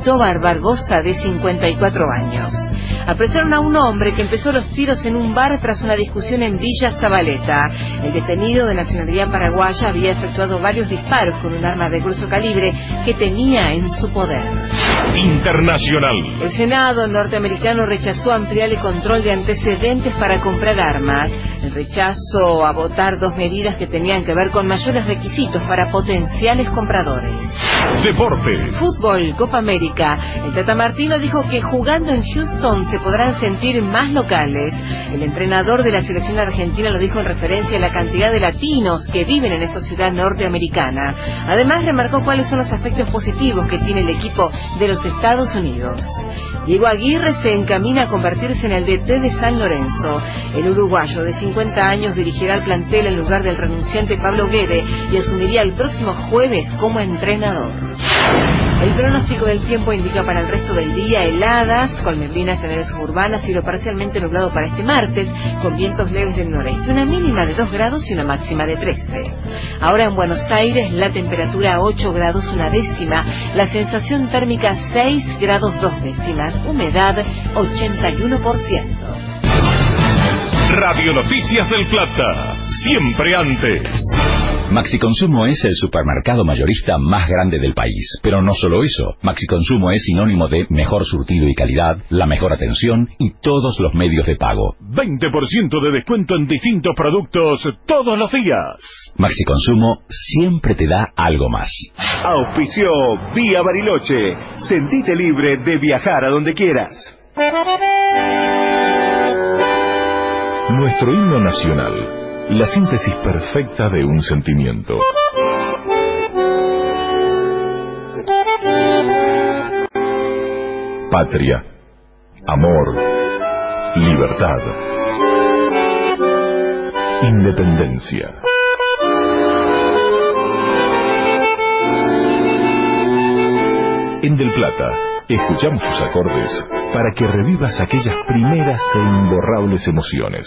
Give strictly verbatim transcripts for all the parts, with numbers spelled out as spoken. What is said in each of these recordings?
Cristóbal Barbosa, de cincuenta y cuatro años. Apresaron a un hombre que empezó los tiros en un bar tras una discusión en Villa Zabaleta. El detenido, de nacionalidad paraguaya, había efectuado varios disparos con un arma de grueso calibre que tenía en su poder. Internacional. El Senado norteamericano rechazó ampliar el control de antecedentes para comprar armas. El rechazo a votar dos medidas que tenían que ver con mayores requisitos para potenciales compradores. Deportes. Fútbol, Copa América. El Tata Martino dijo que jugando en Houston se podrán sentir más locales. El entrenador de la selección argentina lo dijo en referencia a la cantidad de latinos que viven en esa ciudad norteamericana. Además, remarcó cuáles son los aspectos positivos que tiene el equipo de los Estados Unidos. Diego Aguirre se encamina a convertirse en el D T de San Lorenzo. El uruguayo de cincuenta años dirigirá el plantel en lugar del renunciante Pablo Guede y asumiría el próximo jueves como entrenador. El pronóstico del tiempo indica para el resto del día heladas, con neblinas en áreas suburbanas, cielo parcialmente nublado para este martes, con vientos leves del noreste, una mínima de dos grados y una máxima de trece. Ahora en Buenos Aires, la temperatura ocho grados una décima, la sensación térmica seis grados dos décimas, humedad ochenta y uno por ciento. Radio Noticias del Plata, siempre antes. Maxi Consumo es el supermercado mayorista más grande del país. Pero no solo eso, Maxi Consumo es sinónimo de mejor surtido y calidad, la mejor atención y todos los medios de pago. veinte por ciento de descuento en distintos productos todos los días. Maxi Consumo siempre te da algo más. Auspició Vía Bariloche. Sentite libre de viajar a donde quieras. Nuestro himno nacional, la síntesis perfecta de un sentimiento. Patria, amor, libertad, independencia. En Del Plata, escuchamos sus acordes para que revivas aquellas primeras e imborrables emociones.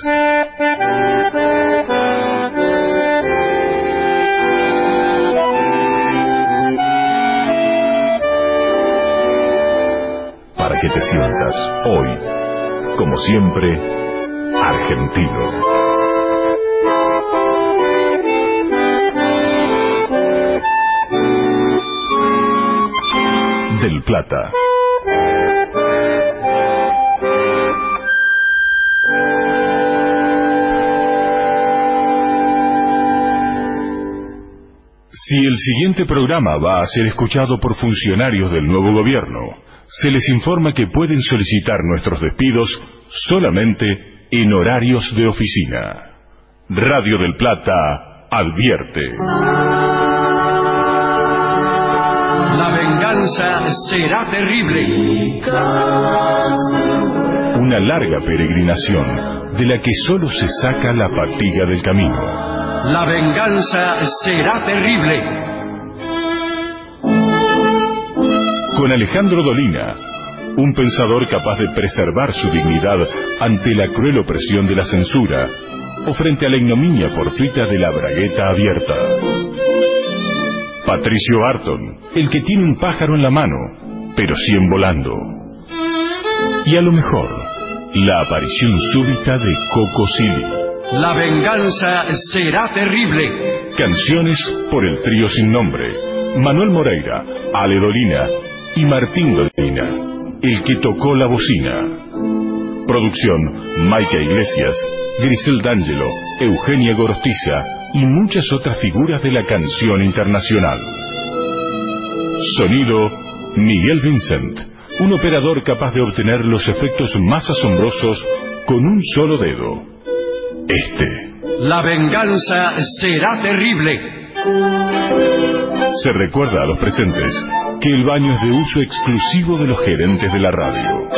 Para que te sientas hoy, como siempre, argentino. Del Plata. Si el siguiente programa va a ser escuchado por funcionarios del nuevo gobierno, se les informa que pueden solicitar nuestros despidos solamente en horarios de oficina. Radio del Plata advierte. La venganza será terrible. Una larga peregrinación de la que solo se saca la fatiga del camino. La venganza será terrible. Con Alejandro Dolina, un pensador capaz de preservar su dignidad ante la cruel opresión de la censura o frente a la ignominia fortuita de la bragueta abierta. Patricio Barton, el que tiene un pájaro en la mano, pero cien volando. Y a lo mejor, la aparición súbita de Coco Silly. La venganza será terrible. Canciones por el trío sin nombre, Manuel Moreira, Ale Dolina y Martín Dolina, el que tocó la bocina. Producción, Maica Iglesias, Grisel D'Angelo, Eugenia Gorostiza y muchas otras figuras de la canción internacional. Sonido, Miguel Vincent, un operador capaz de obtener los efectos más asombrosos con un solo dedo. Este. La venganza será terrible. Se recuerda a los presentes que el baño es de uso exclusivo de los gerentes de la radio.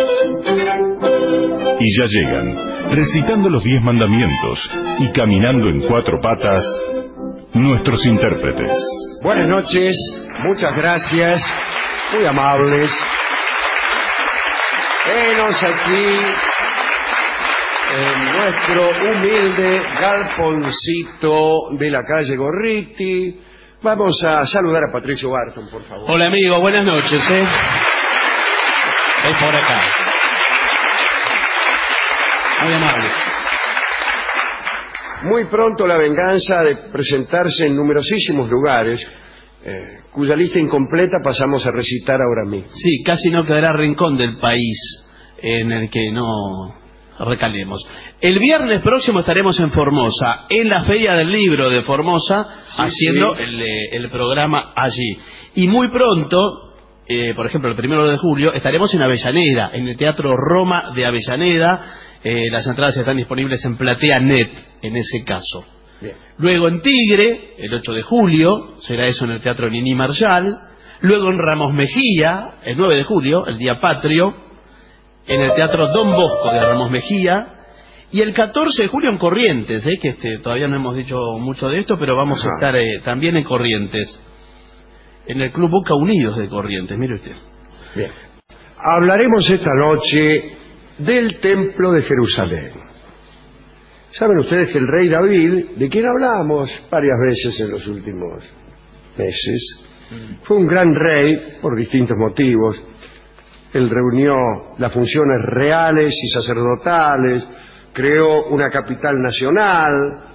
Y ya llegan, recitando los diez mandamientos y caminando en cuatro patas, nuestros intérpretes. Buenas noches, muchas gracias, muy amables. Venos aquí en nuestro humilde galponcito de la calle Gorriti. Vamos a saludar a Patricio Barton, por favor. Hola amigo, buenas noches, ¿eh? Es por acá. Muy amables. Muy pronto La Venganza de presentarse en numerosísimos lugares, eh, cuya lista incompleta pasamos a recitar ahora mismo. Sí, casi no quedará rincón del país en el que no recalemos. El viernes próximo estaremos en Formosa, en la Feria del Libro de Formosa, sí, haciendo sí. El, el programa allí. Y muy pronto, eh, por ejemplo, el primero de julio, estaremos en Avellaneda, en el Teatro Roma de Avellaneda. Eh, las entradas están disponibles en Platea punto net, en ese caso. Bien. Luego en Tigre, el ocho de julio, será eso en el Teatro Nini Marshall. Luego en Ramos Mejía, el nueve de julio, el Día Patrio, en el Teatro Don Bosco de Ramos Mejía. Y el catorce de julio en Corrientes, eh, que este, todavía no hemos dicho mucho de esto, pero vamos Ajá. a estar eh, también en Corrientes, en el Club Boca Unidos de Corrientes, mire usted. Bien. Hablaremos esta noche del Templo de Jerusalén. Saben ustedes que el rey David, de quien hablamos varias veces en los últimos meses, mm. fue un gran rey por distintos motivos. Él reunió las funciones reales y sacerdotales, creó una capital nacional,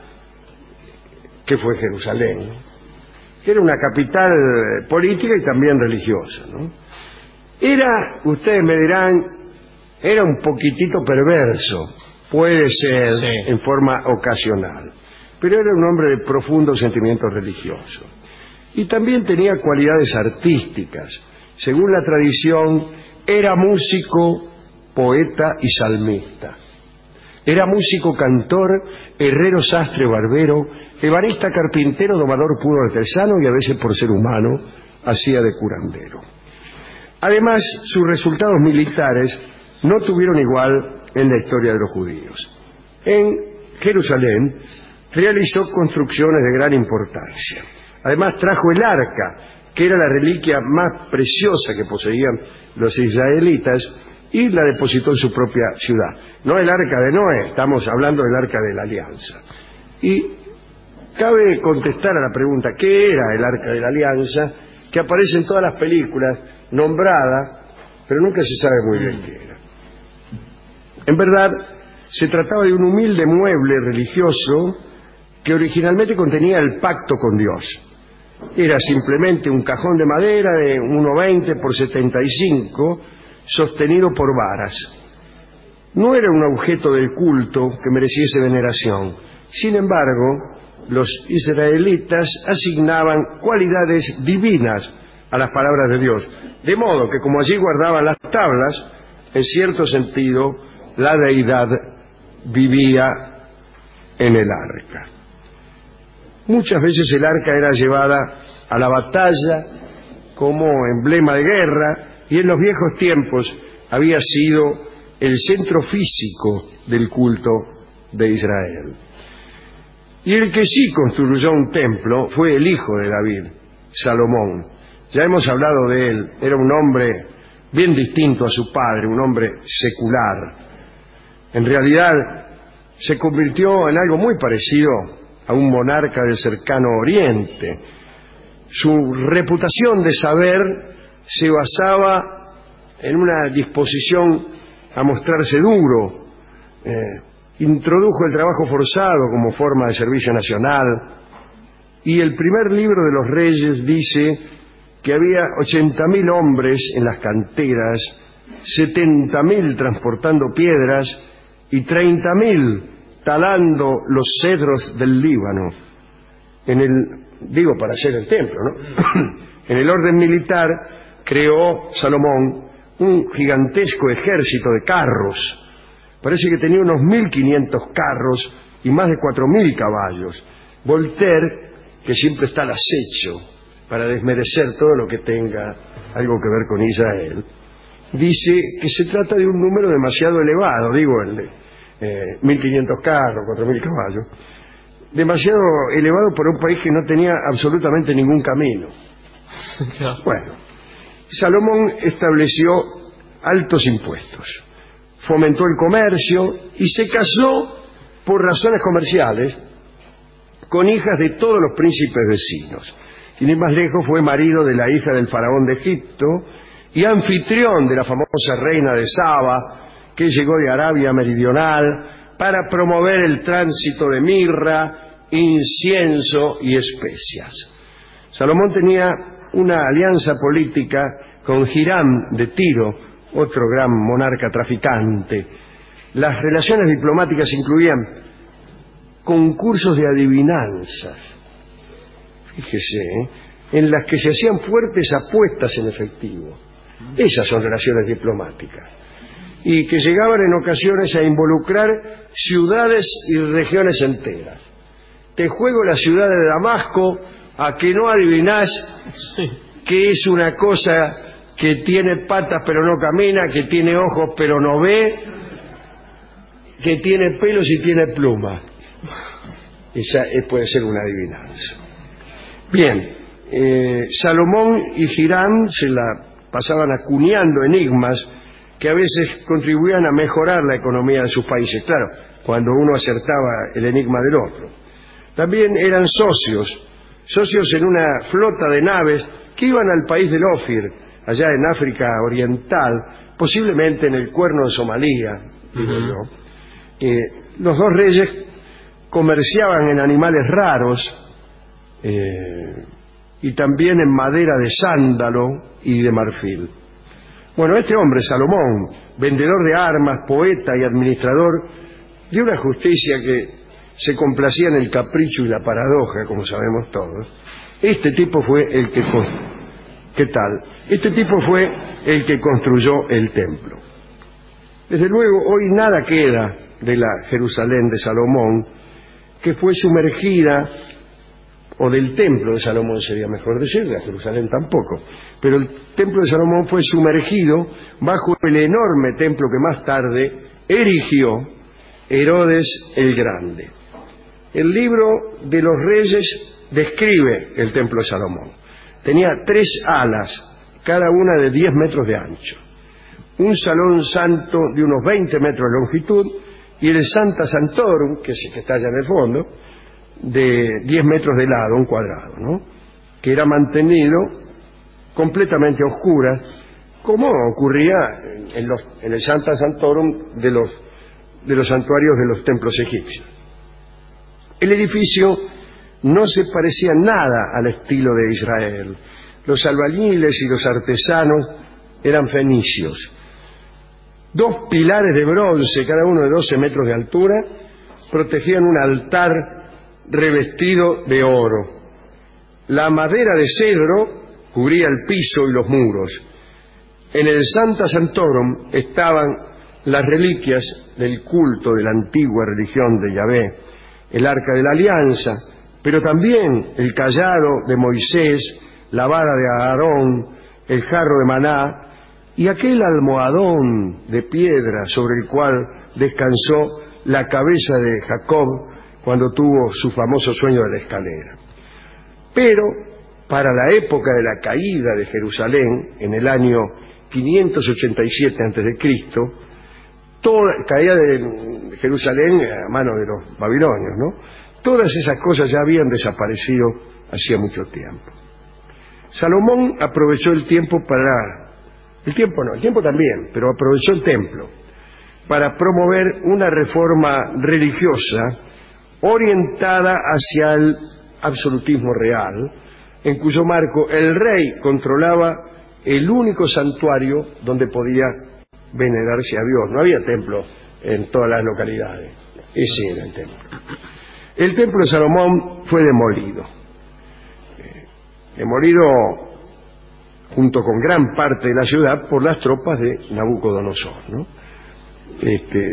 que fue Jerusalén, que era una capital política y también religiosa, ¿no? Era, ustedes me dirán, era un poquitito perverso, puede ser sí. en forma ocasional, pero era un hombre de profundo sentimiento religioso. Y también tenía cualidades artísticas. Según la tradición, era músico, poeta y salmista. Era músico, cantor, herrero, sastre, barbero, ebanista, carpintero, domador puro, artesano y a veces, por ser humano, hacía de curandero. Además, sus resultados militares no tuvieron igual en la historia de los judíos. En Jerusalén realizó construcciones de gran importancia. Además trajo el arca, que era la reliquia más preciosa que poseían los israelitas, y la depositó en su propia ciudad. No el arca de Noé, estamos hablando del arca de la alianza. Y cabe contestar a la pregunta, ¿qué era el arca de la alianza? Que aparece en todas las películas, nombrada, pero nunca se sabe muy bien qué era. En verdad, se trataba de un humilde mueble religioso que originalmente contenía el pacto con Dios. Era simplemente un cajón de madera de uno veinte por setenta y cinco, sostenido por varas. No era un objeto del culto que mereciese veneración. Sin embargo, los israelitas asignaban cualidades divinas a las palabras de Dios, de modo que como allí guardaban las tablas, en cierto sentido, la deidad vivía en el arca. Muchas veces el arca era llevada a la batalla como emblema de guerra, y en los viejos tiempos había sido el centro físico del culto de Israel. Y el que sí construyó un templo fue el hijo de David, Salomón. Ya hemos hablado de él, era un hombre bien distinto a su padre, un hombre secular. En realidad se convirtió en algo muy parecido a un monarca del cercano Oriente. Su reputación de saber se basaba en una disposición a mostrarse duro. Eh, introdujo el trabajo forzado como forma de servicio nacional, y el primer libro de los Reyes dice que había ochenta mil hombres en las canteras, setenta mil transportando piedras y treinta mil talando los cedros del Líbano. En el, digo, para hacer el templo, ¿no? En el orden militar creó Salomón un gigantesco ejército de carros. Parece que tenía unos mil quinientos carros y más de cuatro mil caballos. Voltaire, que siempre está al acecho para desmerecer todo lo que tenga algo que ver con Israel, dice que se trata de un número demasiado elevado, digo, el de eh, mil quinientos carros, cuatro mil caballos, demasiado elevado por un país que no tenía absolutamente ningún camino. Bueno, Salomón estableció altos impuestos, fomentó el comercio y se casó por razones comerciales con hijas de todos los príncipes vecinos. Sin ir más lejos, fue marido de la hija del faraón de Egipto y anfitrión de la famosa reina de Saba, que llegó de Arabia Meridional para promover el tránsito de mirra, incienso y especias. Salomón tenía una alianza política con Hiram de Tiro, otro gran monarca traficante. Las relaciones diplomáticas incluían concursos de adivinanzas, fíjese, ¿eh? en las que se hacían fuertes apuestas en efectivo. Esas son relaciones diplomáticas. Y que llegaban en ocasiones a involucrar ciudades y regiones enteras. Te juego la ciudad de Damasco a que no adivinás que es una cosa que tiene patas pero no camina, que tiene ojos pero no ve, que tiene pelos y tiene pluma. Esa es, puede ser una adivinanza. Bien, eh, Salomón y Hiram se la pasaban acuñando enigmas que a veces contribuían a mejorar la economía de sus países. Claro, cuando uno acertaba el enigma del otro. También eran socios, socios en una flota de naves que iban al país del Ofir, allá en África Oriental, posiblemente en el Cuerno de Somalía, digo yo. Eh, los dos reyes comerciaban en animales raros eh, y también en madera de sándalo y de marfil. Bueno, este hombre, Salomón, vendedor de armas, poeta y administrador de una justicia que se complacía en el capricho y la paradoja, como sabemos todos, este tipo fue el que... ¿Qué tal? Este tipo fue el que construyó el templo. Desde luego, hoy nada queda de la Jerusalén de Salomón, que fue sumergida, o del templo de Salomón sería mejor decir, de Jerusalén tampoco, pero el templo de Salomón fue sumergido bajo el enorme templo que más tarde erigió Herodes el Grande. El libro de los Reyes describe el templo de Salomón. Tenía tres alas, cada una de diez metros de ancho, un salón santo de unos veinte metros de longitud y el Santa Santorum, que es el que está allá en el fondo, de diez metros de lado, un cuadrado, ¿no? Que era mantenido completamente a oscuras, como ocurría en, los, en el Santa Santorum de los, de los santuarios de los templos egipcios. El edificio no se parecía nada al estilo de Israel. Los albañiles y los artesanos eran fenicios. Dos pilares de bronce, cada uno de doce metros de altura, protegían un altar revestido de oro. La madera de cedro cubría el piso y los muros. En el Santa Santorum estaban las reliquias del culto de la antigua religión de Yahvé, el arca de la alianza, pero también el cayado de Moisés, la vara de Aarón, el jarro de maná y aquel almohadón de piedra sobre el cual descansó la cabeza de Jacob cuando tuvo su famoso sueño de la escalera. Pero para la época de la caída de Jerusalén, en el año quinientos ochenta y siete antes de Cristo, toda caída de Jerusalén a manos de los babilonios, ¿no? Todas esas cosas ya habían desaparecido hacía mucho tiempo. Salomón aprovechó el tiempo para... El tiempo no, el tiempo también, pero aprovechó el templo para promover una reforma religiosa orientada hacia el absolutismo real, en cuyo marco el rey controlaba el único santuario donde podía venerarse a Dios. No había templo en todas las localidades. Ese era el templo. El templo de Salomón fue demolido. Eh, demolido junto con gran parte de la ciudad por las tropas de Nabucodonosor, ¿no? Este,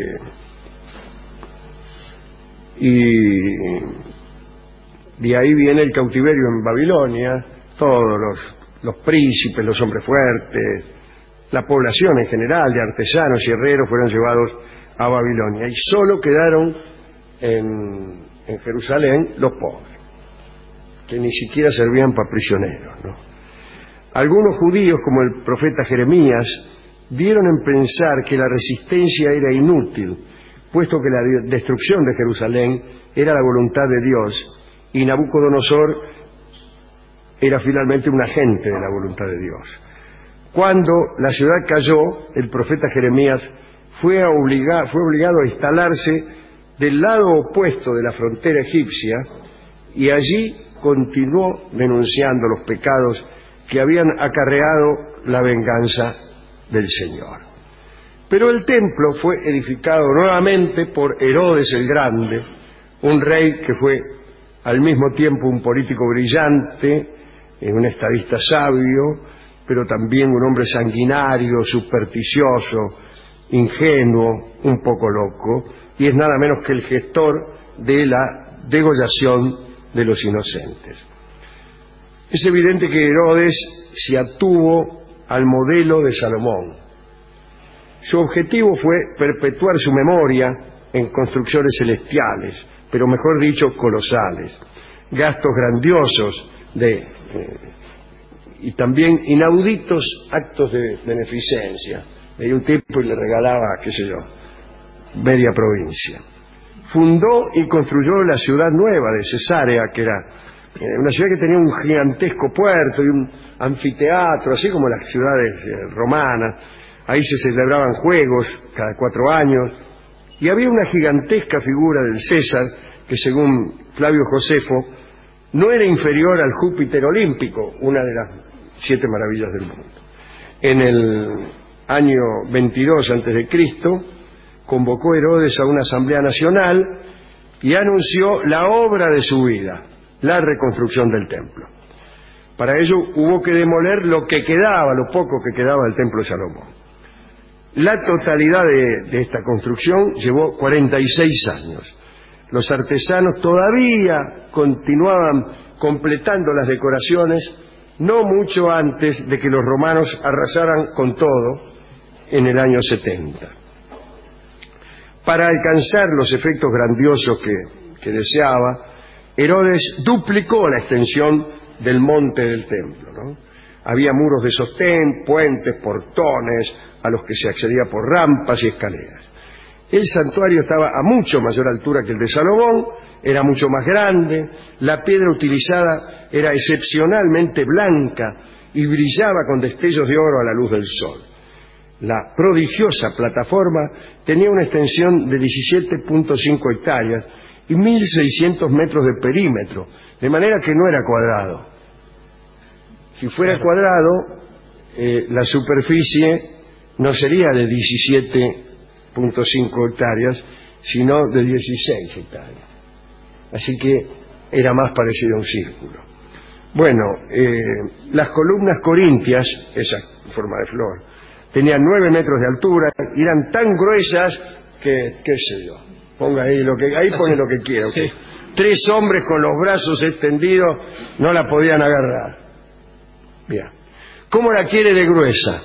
y de ahí viene el cautiverio en Babilonia, todos los, los príncipes, los hombres fuertes, la población en general de artesanos y herreros fueron llevados a Babilonia y solo quedaron en, en Jerusalén los pobres, que ni siquiera servían para prisioneros, ¿no? Algunos judíos, como el profeta Jeremías, dieron en pensar que la resistencia era inútil, puesto que la destrucción de Jerusalén era la voluntad de Dios y Nabucodonosor era finalmente un agente de la voluntad de Dios. Cuando la ciudad cayó, el profeta Jeremías fue, a obligar, fue obligado a instalarse del lado opuesto de la frontera egipcia y allí continuó denunciando los pecados que habían acarreado la venganza del Señor. Pero el templo fue edificado nuevamente por Herodes el Grande, un rey que fue al mismo tiempo un político brillante, un estadista sabio, pero también un hombre sanguinario, supersticioso, ingenuo, un poco loco, y es nada menos que el gestor de la degollación de los inocentes. Es evidente que Herodes se atuvo al modelo de Salomón. Su objetivo fue perpetuar su memoria en construcciones celestiales, pero mejor dicho, colosales, gastos grandiosos de, eh, y también inauditos actos de beneficencia. Veía un tipo y le regalaba, qué sé yo, media provincia. Fundó y construyó la ciudad nueva de Cesarea, que era eh, una ciudad que tenía un gigantesco puerto y un anfiteatro, así como las ciudades eh, romanas. Ahí se celebraban juegos cada cuatro años, y había una gigantesca figura del César, que según Flavio Josefo, no era inferior al Júpiter olímpico, una de las siete maravillas del mundo. En el año veintidós antes de Cristo, convocó Herodes a una asamblea nacional y anunció la obra de su vida, la reconstrucción del templo. Para ello hubo que demoler lo que quedaba, lo poco que quedaba del templo de Salomón. La totalidad de, de esta construcción llevó cuarenta y seis años. Los artesanos todavía continuaban completando las decoraciones, no mucho antes de que los romanos arrasaran con todo en el año setenta. Para alcanzar los efectos grandiosos que, que deseaba, Herodes duplicó la extensión del monte del templo, ¿no? Había muros de sostén, puentes, portones, a los que se accedía por rampas y escaleras. El santuario estaba a mucho mayor altura que el de Salomón, era mucho más grande, la piedra utilizada era excepcionalmente blanca y brillaba con destellos de oro a la luz del sol. La prodigiosa plataforma tenía una extensión de diecisiete punto cinco hectáreas y mil seiscientos metros de perímetro, de manera que no era cuadrado. Si fuera cuadrado, eh, la superficie no sería de diecisiete punto cinco hectáreas, sino de dieciséis hectáreas. Así que era más parecido a un círculo. Bueno, eh, las columnas corintias, esa forma de flor, tenían nueve metros de altura, y eran tan gruesas que, qué sé yo, ponga ahí lo que, ahí pone lo que quiera. Okay. Sí. Tres hombres con los brazos extendidos no la podían agarrar. Bien. ¿Cómo la quiere de gruesa?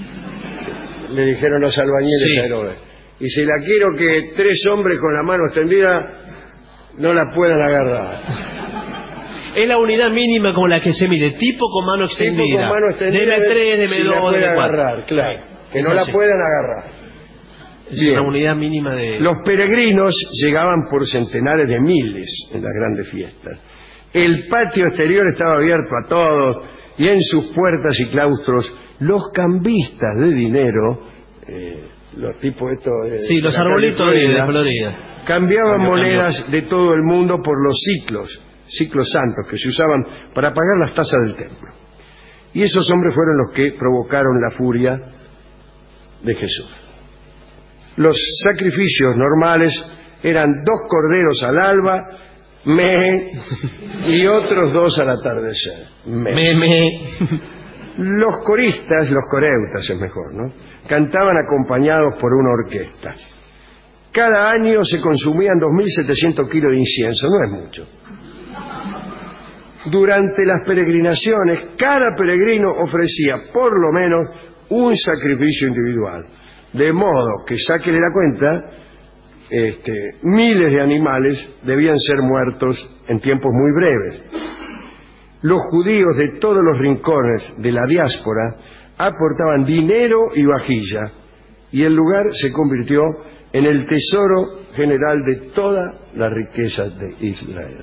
Le dijeron los albañiles sí. a Herodes. Y si la quiero que tres hombres con la mano extendida no la puedan agarrar. Es la unidad mínima con la que se mide, tipo con mano extendida. Tipo con mano extendida. D M tres, D M dos, D M cuatro. Agarrar, claro. Que no la puedan agarrar. Es Bien. Una unidad mínima de... Los peregrinos llegaban por centenares de miles en las grandes fiestas. El patio exterior estaba abierto a todos, y en sus puertas y claustros los cambistas de dinero, eh, los tipos estos de, sí, los arbolitos de Florida, de Florida, cambiaban cambio, monedas cambio. de todo el mundo por los ciclos, ciclos santos que se usaban para pagar las tasas del templo. Y esos hombres fueron los que provocaron la furia de Jesús. Los sacrificios normales eran dos corderos al alba, me, y otros dos al atardecer. Me. Me, me. Los coristas, los coreutas es mejor, ¿no? Cantaban acompañados por una orquesta. Cada año se consumían dos mil setecientos kilos de incienso, no es mucho. Durante las peregrinaciones, cada peregrino ofrecía por lo menos un sacrificio individual. De modo que, sáquele la cuenta, este, miles de animales debían ser muertos en tiempos muy breves. Los judíos de todos los rincones de la diáspora aportaban dinero y vajilla, y el lugar se convirtió en el tesoro general de toda la riqueza de Israel.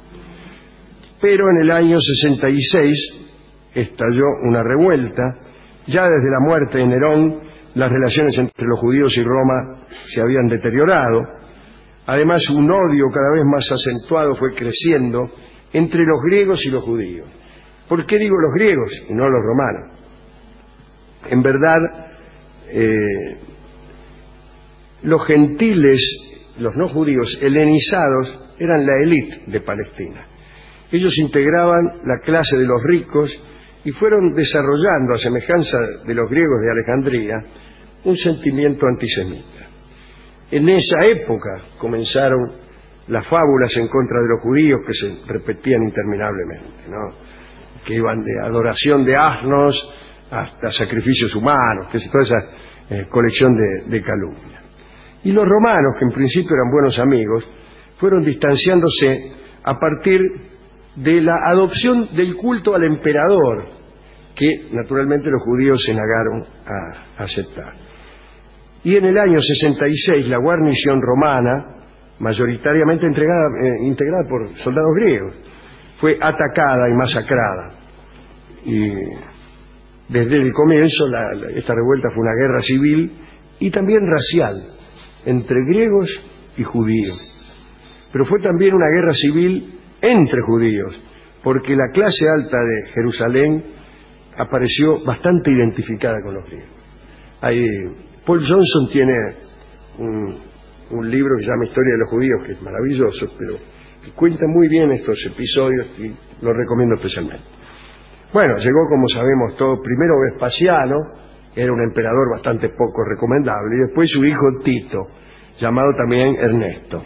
Pero en el año sesenta y seis estalló una revuelta Ya desde la muerte de Nerón, las relaciones entre los judíos y Roma se habían deteriorado. Además, un odio cada vez más acentuado fue creciendo entre los griegos y los judíos. ¿Por qué digo los griegos y no los romanos? En verdad, eh, los gentiles, los no judíos helenizados, eran la élite de Palestina. Ellos integraban la clase de los ricos y fueron desarrollando, a semejanza de los griegos de Alejandría, un sentimiento antisemita. En esa época comenzaron las fábulas en contra de los judíos que se repetían interminablemente, ¿no? Que iban de adoración de asnos hasta sacrificios humanos, que es toda esa eh, colección de, de calumnias. Y los romanos, que en principio eran buenos amigos, fueron distanciándose a partir de la adopción del culto al emperador, que naturalmente los judíos se negaron a aceptar. Y en el año sesenta y seis la guarnición romana, mayoritariamente entregada, eh, integrada por soldados griegos, fue atacada y masacrada. Y desde el comienzo la, la, esta revuelta fue una guerra civil y también racial entre griegos y judíos. Pero fue también una guerra civil entre judíos, porque la clase alta de Jerusalén apareció bastante identificada con los griegos. Hay, Paul Johnson tiene un, un libro que se llama Historia de los Judíos, que es maravilloso, pero que cuenta muy bien estos episodios y lo recomiendo especialmente. Bueno, llegó, como sabemos todos, primero Vespasiano, era un emperador bastante poco recomendable, y después su hijo Tito, llamado también Ernesto.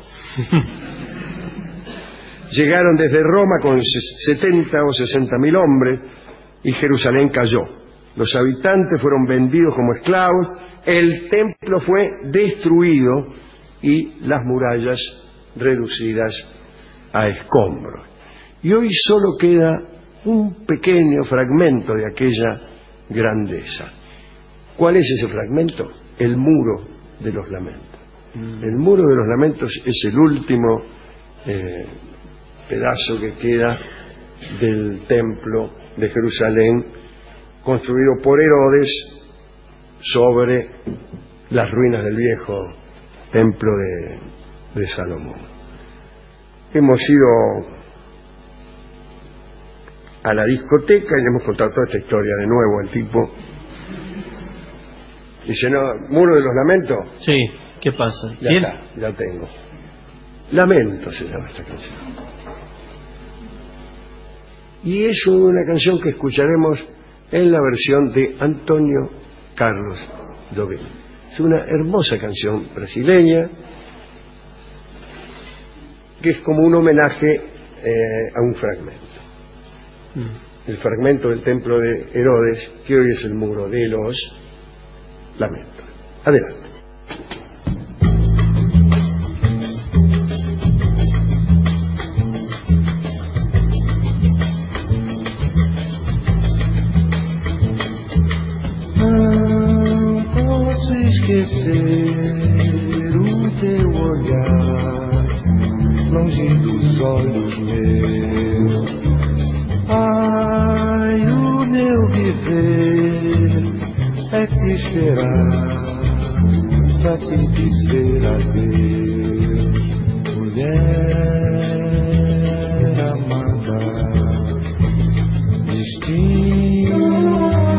Llegaron desde Roma con setenta o sesenta mil hombres y Jerusalén cayó. Los habitantes fueron vendidos como esclavos, el templo fue destruido y las murallas reducidas a escombros. Y hoy solo queda un pequeño fragmento de aquella grandeza. ¿Cuál es ese fragmento? El muro de los lamentos. El muro de los lamentos es el último eh, pedazo que queda del templo de Jerusalén, construido por Herodes sobre las ruinas del viejo templo de, de Salomón. Hemos ido a la discoteca y le hemos contado toda esta historia de nuevo al tipo. Dice, no, ¿muro de los lamentos? Sí, ¿qué pasa? Ya ¿Quién? está, ya tengo. Lamento se llama esta canción. Y es una canción que escucharemos en la versión de Antonio Carlos Jobim. Es una hermosa canción brasileña que es como un homenaje eh, a un fragmento. Mm. El fragmento del templo de Herodes, que hoy es el muro de los lamentos. Adelante. Esquecer o teu olhar longe dos olhos meus. Ai, o meu viver é te esperar pra te dizer adeus, mulher amada, destino.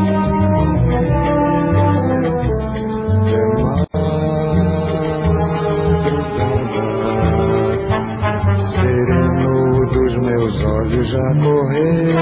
Já correu.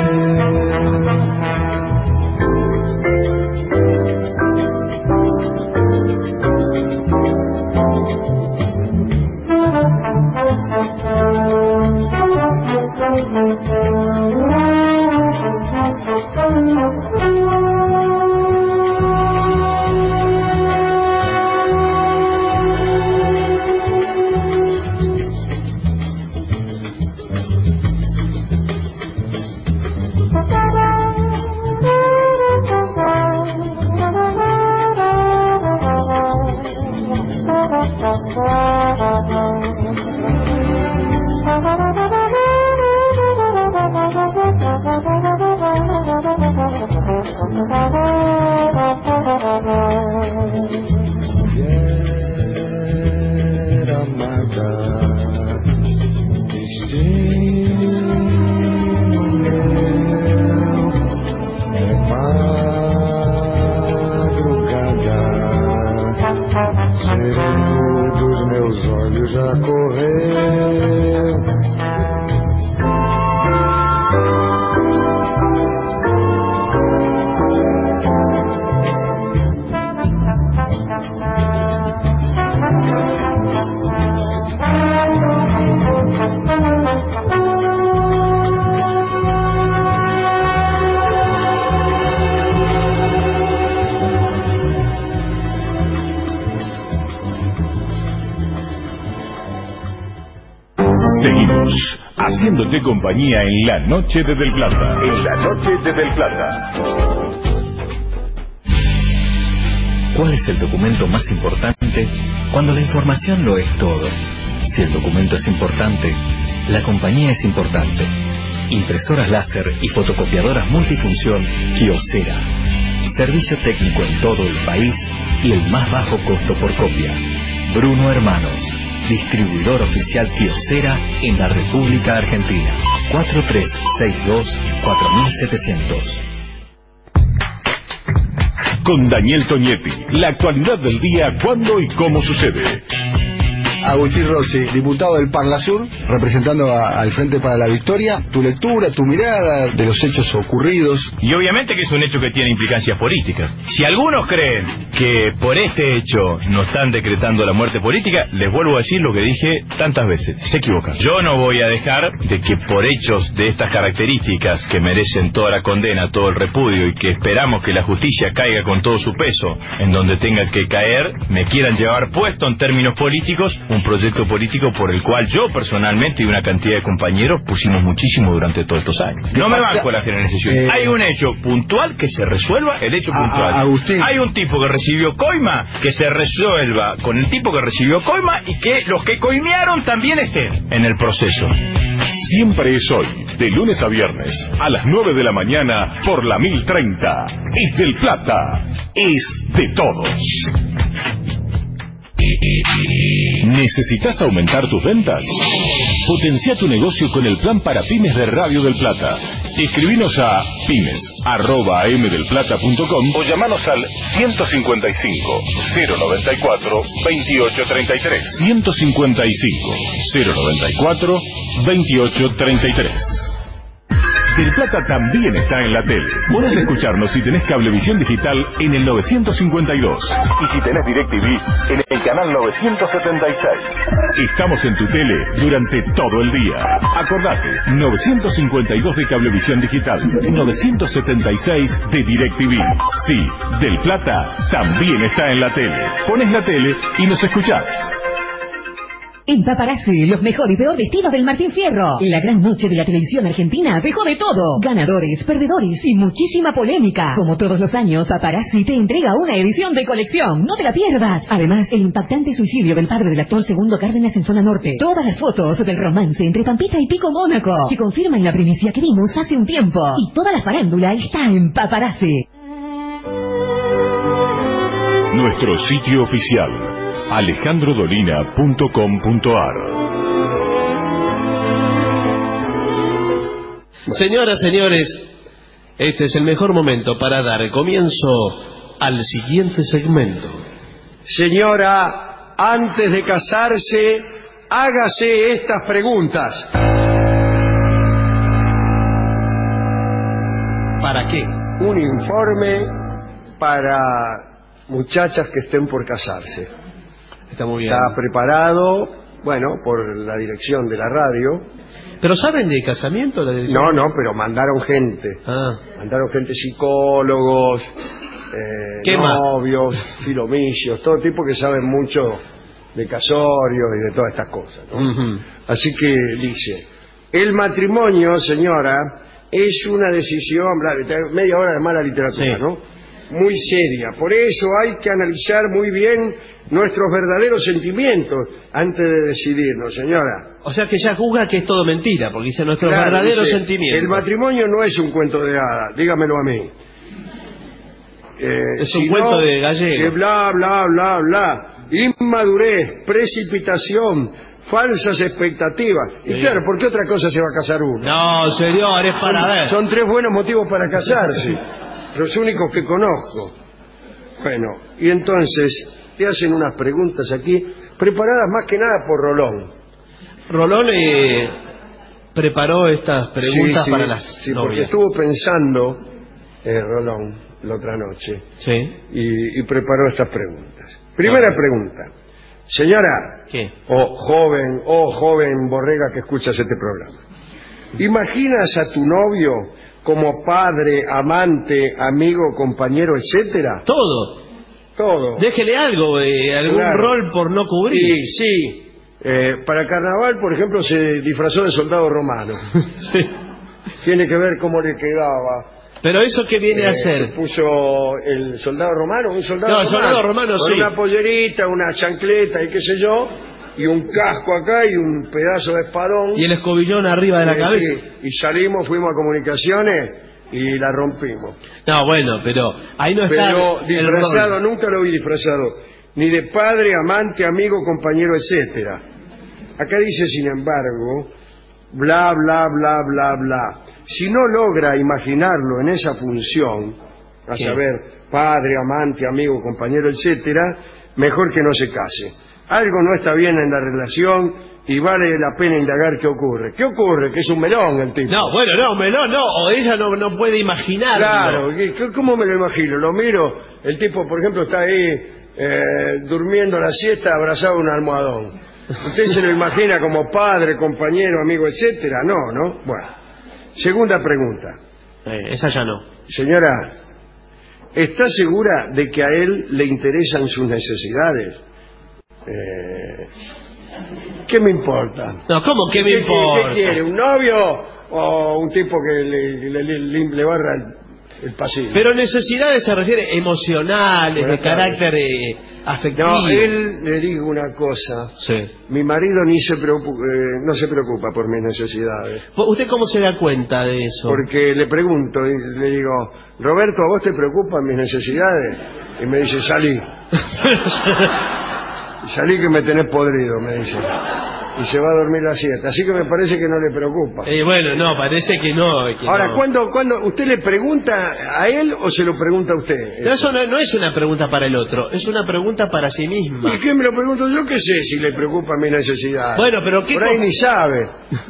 Seguimos haciéndote compañía en la noche de Del Plata. En la noche de Del Plata. ¿Cuál es el documento más importante cuando la información lo es todo? Si el documento es importante, la compañía es importante. Impresoras láser y fotocopiadoras multifunción Kyocera. Servicio técnico en todo el país y el más bajo costo por copia. Bruno Hermanos, distribuidor oficial Kyocera en la República Argentina. cuatro tres seis dos cuatro siete cero cero. Con Daniel Toñetti, la actualidad del día, cuándo y cómo sucede. Agustín Rossi, diputado del Parla Sur, representando a, al Frente para la Victoria, tu lectura, tu mirada de los hechos ocurridos. Y obviamente que es un hecho que tiene implicancias políticas. Si algunos creen que por este hecho nos están decretando la muerte política, les vuelvo a decir lo que dije tantas veces, se equivocan. Yo no voy a dejar de que por hechos de estas características que merecen toda la condena, todo el repudio y que esperamos que la justicia caiga con todo su peso en donde tenga que caer, me quieran llevar puesto en términos políticos un proyecto político por el cual yo personalmente y una cantidad de compañeros pusimos muchísimo durante todos estos años. No me banco la generalización. Eh, Hay un hecho puntual que se resuelva el hecho a, puntual. A, Agustín. Hay un tipo que recibió coima, que se resuelva con el tipo que recibió coima y que los que coimearon también estén en el proceso. Siempre es hoy, de lunes a viernes, a las nueve de la mañana, por la mil treinta. Es Del Plata, es de todos. ¿Necesitas aumentar tus ventas? Potencia tu negocio con el plan para pymes de Radio Del Plata. Escribinos a pymes arroba a m del plata punto com o llamanos al ciento cincuenta y cinco, cero noventa y cuatro, veintiocho treinta y tres. ciento cincuenta y cinco, cero noventa y cuatro, veintiocho treinta y tres. Del Plata también está en la tele. Podés escucharnos si tenés Cablevisión Digital en el novecientos cincuenta y dos. Y si tenés DirecTV en el canal novecientos setenta y seis. Estamos en tu tele durante todo el día. Acordate, novecientos cincuenta y dos de Cablevisión Digital, novecientos setenta y seis de DirecTV. Sí, Del Plata también está en la tele. Pones la tele y nos escuchás. En Paparazzi, los mejor y peor vestidos del Martín Fierro. La gran noche de la televisión argentina dejó de todo. Ganadores, perdedores y muchísima polémica. Como todos los años, Paparazzi te entrega una edición de colección. No te la pierdas. Además, el impactante suicidio del padre del actor Segundo Cárdenas en Zona Norte. Todas las fotos del romance entre Pampita y Pico Mónaco, que confirman la primicia que vimos hace un tiempo. Y toda la farándula está en Paparazzi. Nuestro sitio oficial, alejandro dolina punto com punto a r. Señoras, señores, este es el mejor momento para dar comienzo al siguiente segmento. Señora, antes de casarse, hágase estas preguntas. ¿Para qué? Un informe para muchachas que estén por casarse. Está muy bien. Está preparado, bueno, por la dirección de la radio. ¿Pero saben de casamiento la dirección? No, no, pero mandaron gente. Ah. Mandaron gente, psicólogos, eh, ¿Qué novios, más? filomicios, todo tipo que saben mucho de casorios y de todas estas cosas, ¿no? Uh-huh. Así que dice, el matrimonio, señora, es una decisión, media hora de mala literatura, sí, ¿no? Muy seria. Por eso hay que analizar muy bien nuestros verdaderos sentimientos antes de decidirnos, señora. O sea que ya juzga que es todo mentira, porque dice nuestros claro, verdaderos dice, sentimientos. El matrimonio no es un cuento de hadas, dígamelo a mí. Eh, es un cuento de gallego. Que bla, bla, bla, bla. Inmadurez, precipitación, falsas expectativas. Y sí, claro, ¿por qué otra cosa se va a casar uno? No, señor, es para son, ver. Son tres buenos motivos para casarse. Los únicos que conozco. Bueno, y entonces te hacen unas preguntas aquí, preparadas más que nada por Rolón. Rolón eh, preparó estas preguntas sí, sí, para las sí, novias. Porque estuvo pensando, eh, Rolón, la otra noche, sí, y, y preparó estas preguntas. Primera no. pregunta. Señora, ¿qué? O joven, o joven borrega que escuchas este programa, ¿imaginas a tu novio como padre, amante, amigo, compañero, etcétera? Todo. Todo. Déjele algo, eh, algún claro. rol por no cubrir. Sí, sí. Eh, para el carnaval, por ejemplo, se disfrazó de soldado romano. Sí. Tiene que ver cómo le quedaba. Pero eso qué viene Eh, a hacer. Puso el soldado romano, un soldado No, el romano, soldado romano, con sí. una pollerita, una chancleta y qué sé yo, y un casco acá y un pedazo de espadón. Y el escobillón arriba de la Eh, cabeza. sí, y salimos, fuimos a comunicaciones y la rompimos. No, bueno, pero ahí no está Pero el disfrazado, rol. nunca lo vi disfrazado, ni de padre, amante, amigo, compañero, etcétera. Acá dice, sin embargo, bla, bla, bla, bla, bla. Si no logra imaginarlo en esa función, a ¿Qué? saber, padre, amante, amigo, compañero, etcétera, mejor que no se case. Algo no está bien en la relación y vale la pena indagar qué ocurre. ¿Qué ocurre? Que es un melón el tipo. No, bueno, no, melón no, o ella no, no puede imaginarlo. Claro, ¿qué- qué- ¿cómo me lo imagino? Lo miro, el tipo, por ejemplo, está ahí eh, durmiendo la siesta abrazado a un almohadón. ¿Usted se lo imagina como padre, compañero, amigo, etcétera? No, ¿no? Bueno. Segunda pregunta. Eh, esa ya no. Señora, ¿está segura de que a él le interesan sus necesidades? Eh, ¿Qué me importa? No, ¿cómo que me ¿Qué, importa? ¿Qué quiere? ¿Un novio o un tipo que le, le, le- le- le barra el, el pasillo? Pero necesidades se refiere emocionales, Buenas de carácter eh, afectivo. No, él, le digo una cosa. Sí. Mi marido ni se preocupa, eh, no se preocupa por mis necesidades. ¿Usted cómo se da cuenta de eso? Porque le pregunto, y le digo, Roberto, ¿a vos te preocupan mis necesidades? Y me dice, salí. Y salí que me tenés podrido, me dice. Y se va a dormir la siesta. Así que me parece que no le preocupa. Eh, bueno, no, parece que no. que Ahora, no. ¿cuándo, ¿cuándo usted le pregunta a él o se lo pregunta a usted? No, eso no, no es una pregunta para el otro, es una pregunta para sí misma. ¿Y qué me lo pregunto yo? ¿Qué sé si le preocupan mis necesidades? Bueno, pero ¿qué Por ahí con- ni sabe.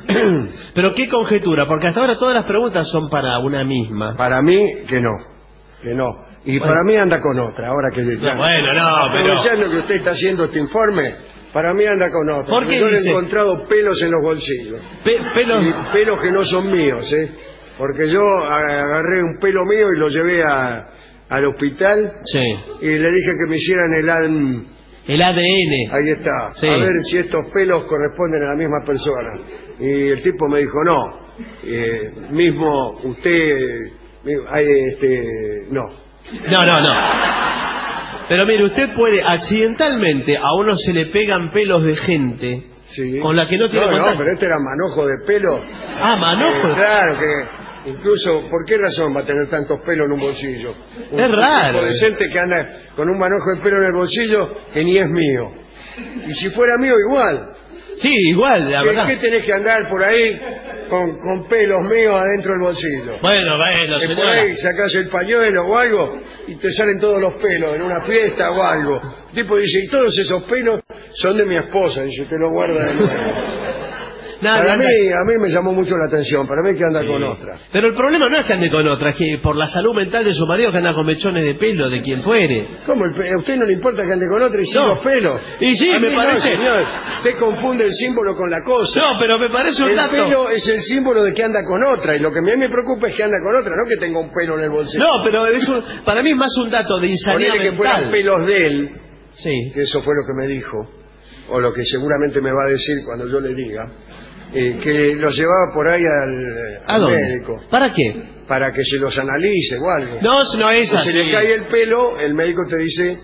Pero qué conjetura, porque hasta ahora todas las preguntas son para una misma. Para mí, que no. Que no. Y Bueno. para mí anda con otra, ahora que... No, bueno, no, pero- Aprovechando que usted está haciendo este informe, para mí anda con otra. ¿Por qué Yo le he dice? encontrado pelos en los bolsillos. Pe- pelos... Y pelos que no son míos, ¿eh? Porque yo agarré un pelo mío y lo llevé a, al hospital Sí. y le dije que me hicieran el A D N. El A D N. Ahí está. Sí. A ver si estos pelos corresponden a la misma persona. Y el tipo me dijo, no. Eh, mismo usted... mi- ay, este, no. No, no, no. Pero mire, usted puede, accidentalmente, a uno se le pegan pelos de gente Sí. con la que no tiene No, no, contacto. pero este era manojo de pelo. Ah, manojo. Eh, claro que incluso, ¿por qué razón va a tener tantos pelos en un bolsillo? Un Es raro. tipo decente que anda con un manojo de pelo en el bolsillo que ni es mío. Y si fuera mío, igual. Sí, igual, la ¿Qué, verdad. qué tenés que andar por ahí con, con pelos míos adentro del bolsillo? Bueno, bueno, Que por señora. ahí sacás el pañuelo o algo y te salen todos los pelos en una fiesta o algo. El tipo dice, y todos esos pelos son de mi esposa. Dice, te lo guarda de nuevo. Nada, Para anda- mí, a mí me llamó mucho la atención. Para mí que anda Sí. con otra. Pero el problema no es que ande con otra, es que por la salud mental de su marido que anda con mechones de pelo, de quien fuere. ¿Cómo? El pe- ¿A usted no le importa que ande con otra y sin No. los pelos? Y sí, A me mí parece- No, señor. Usted confunde el símbolo con la cosa. No, pero me parece un el dato. pelo es el símbolo de que anda con otra. Y lo que a mí me preocupa es que anda con otra, no que tenga un pelo en el bolsillo. No, pero es un- para mí es más un dato de insanidad Ponele que mental. fueran pelos de él, Sí. que eso fue lo que me dijo, o lo que seguramente me va a decir cuando yo le diga, eh, que los llevaba por ahí al, ¿A al dónde? médico, ¿Para qué? para que se los analice o algo. No, no es Si así. se le cae el pelo, el médico te dice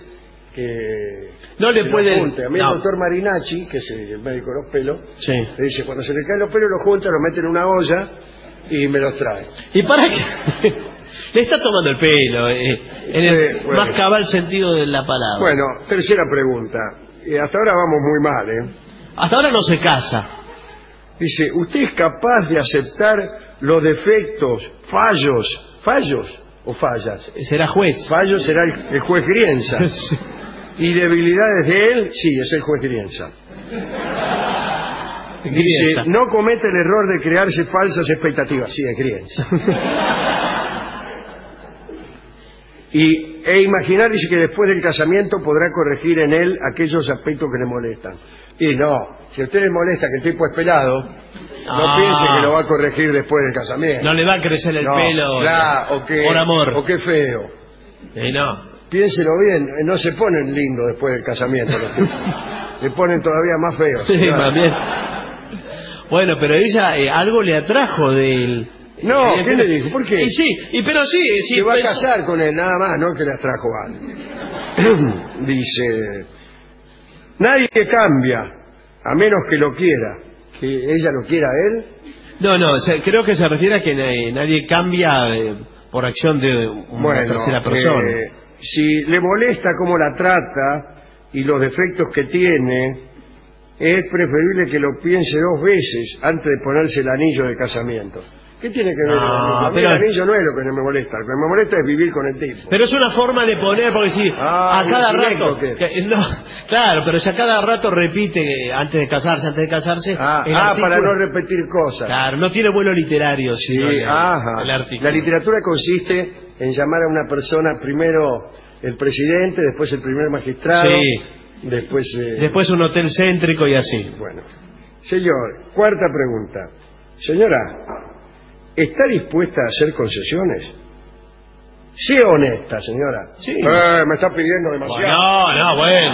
que... No le que lo puede- junte. A mí no. el doctor Marinacci, que es el médico de los pelos, Sí. le dice, cuando se le caen los pelos, los junta, los mete en una olla y me los trae. ¿Y para qué? Le está tomando el pelo, eh, en el Eh, bueno. más cabal sentido de la palabra. Bueno, tercera pregunta. Eh, hasta ahora vamos muy mal, ¿eh? Hasta ahora no se casa. Dice, ¿usted es capaz de aceptar los defectos, fallos, fallos o fallas? Será juez. Fallos será el, el juez Grienza. ¿Y debilidades de él? Sí, es el juez Grienza. Dice, Grienza. no comete el error de crearse falsas expectativas. Sí, es Grienza. Y, e imaginar, dice, que después del casamiento podrá corregir en él aquellos aspectos que le molestan. Y no, si a usted le molesta que el tipo es pelado, no Ah. piense que lo va a corregir después del casamiento. No le va a crecer el No, pelo. claro, o que, por amor. o que feo. Eh, no. Piénselo bien, eh, no se ponen lindos después del casamiento. los tipos. le ponen todavía más feo. Sí, más bien. Bueno, pero ella eh, algo le atrajo del... No, eh, ¿qué le dijo? ¿Por qué? Y sí, y pero sí... sí se va pues... a casar con él, nada más, no que le atrajo algo. Dice, nadie cambia, a menos que lo quiera. ¿Que ella lo quiera a él? No, no, o sea, creo que se refiere a que nadie, nadie cambia eh, por acción de una bueno, tercera persona. Eh, si le molesta cómo la trata y los defectos que tiene, es preferible que lo piense dos veces antes de ponerse el anillo de casamiento. ¿Qué tiene que ver No, el anillo? A mí pero- el anillo no es lo que no me molesta. Lo que me molesta es vivir con el tipo. Pero es una forma de poner, porque si Ah, a cada un rato... cineco, ¿qué? que- no, claro, pero si a cada rato repite eh, antes de casarse, antes de casarse... Ah, el ah, artículo- para no repetir cosas. Claro, no tiene vuelo literario. Sí, sino el- ajá. el artículo. La literatura consiste en llamar a una persona primero el presidente, después el primer magistrado, Sí. después... eh, Después un hotel céntrico y así. Bueno. Señor, cuarta pregunta. Señora, ¿está dispuesta a hacer concesiones? Sea honesta, señora. Sí. Eh, me está pidiendo demasiado. No, no, bueno.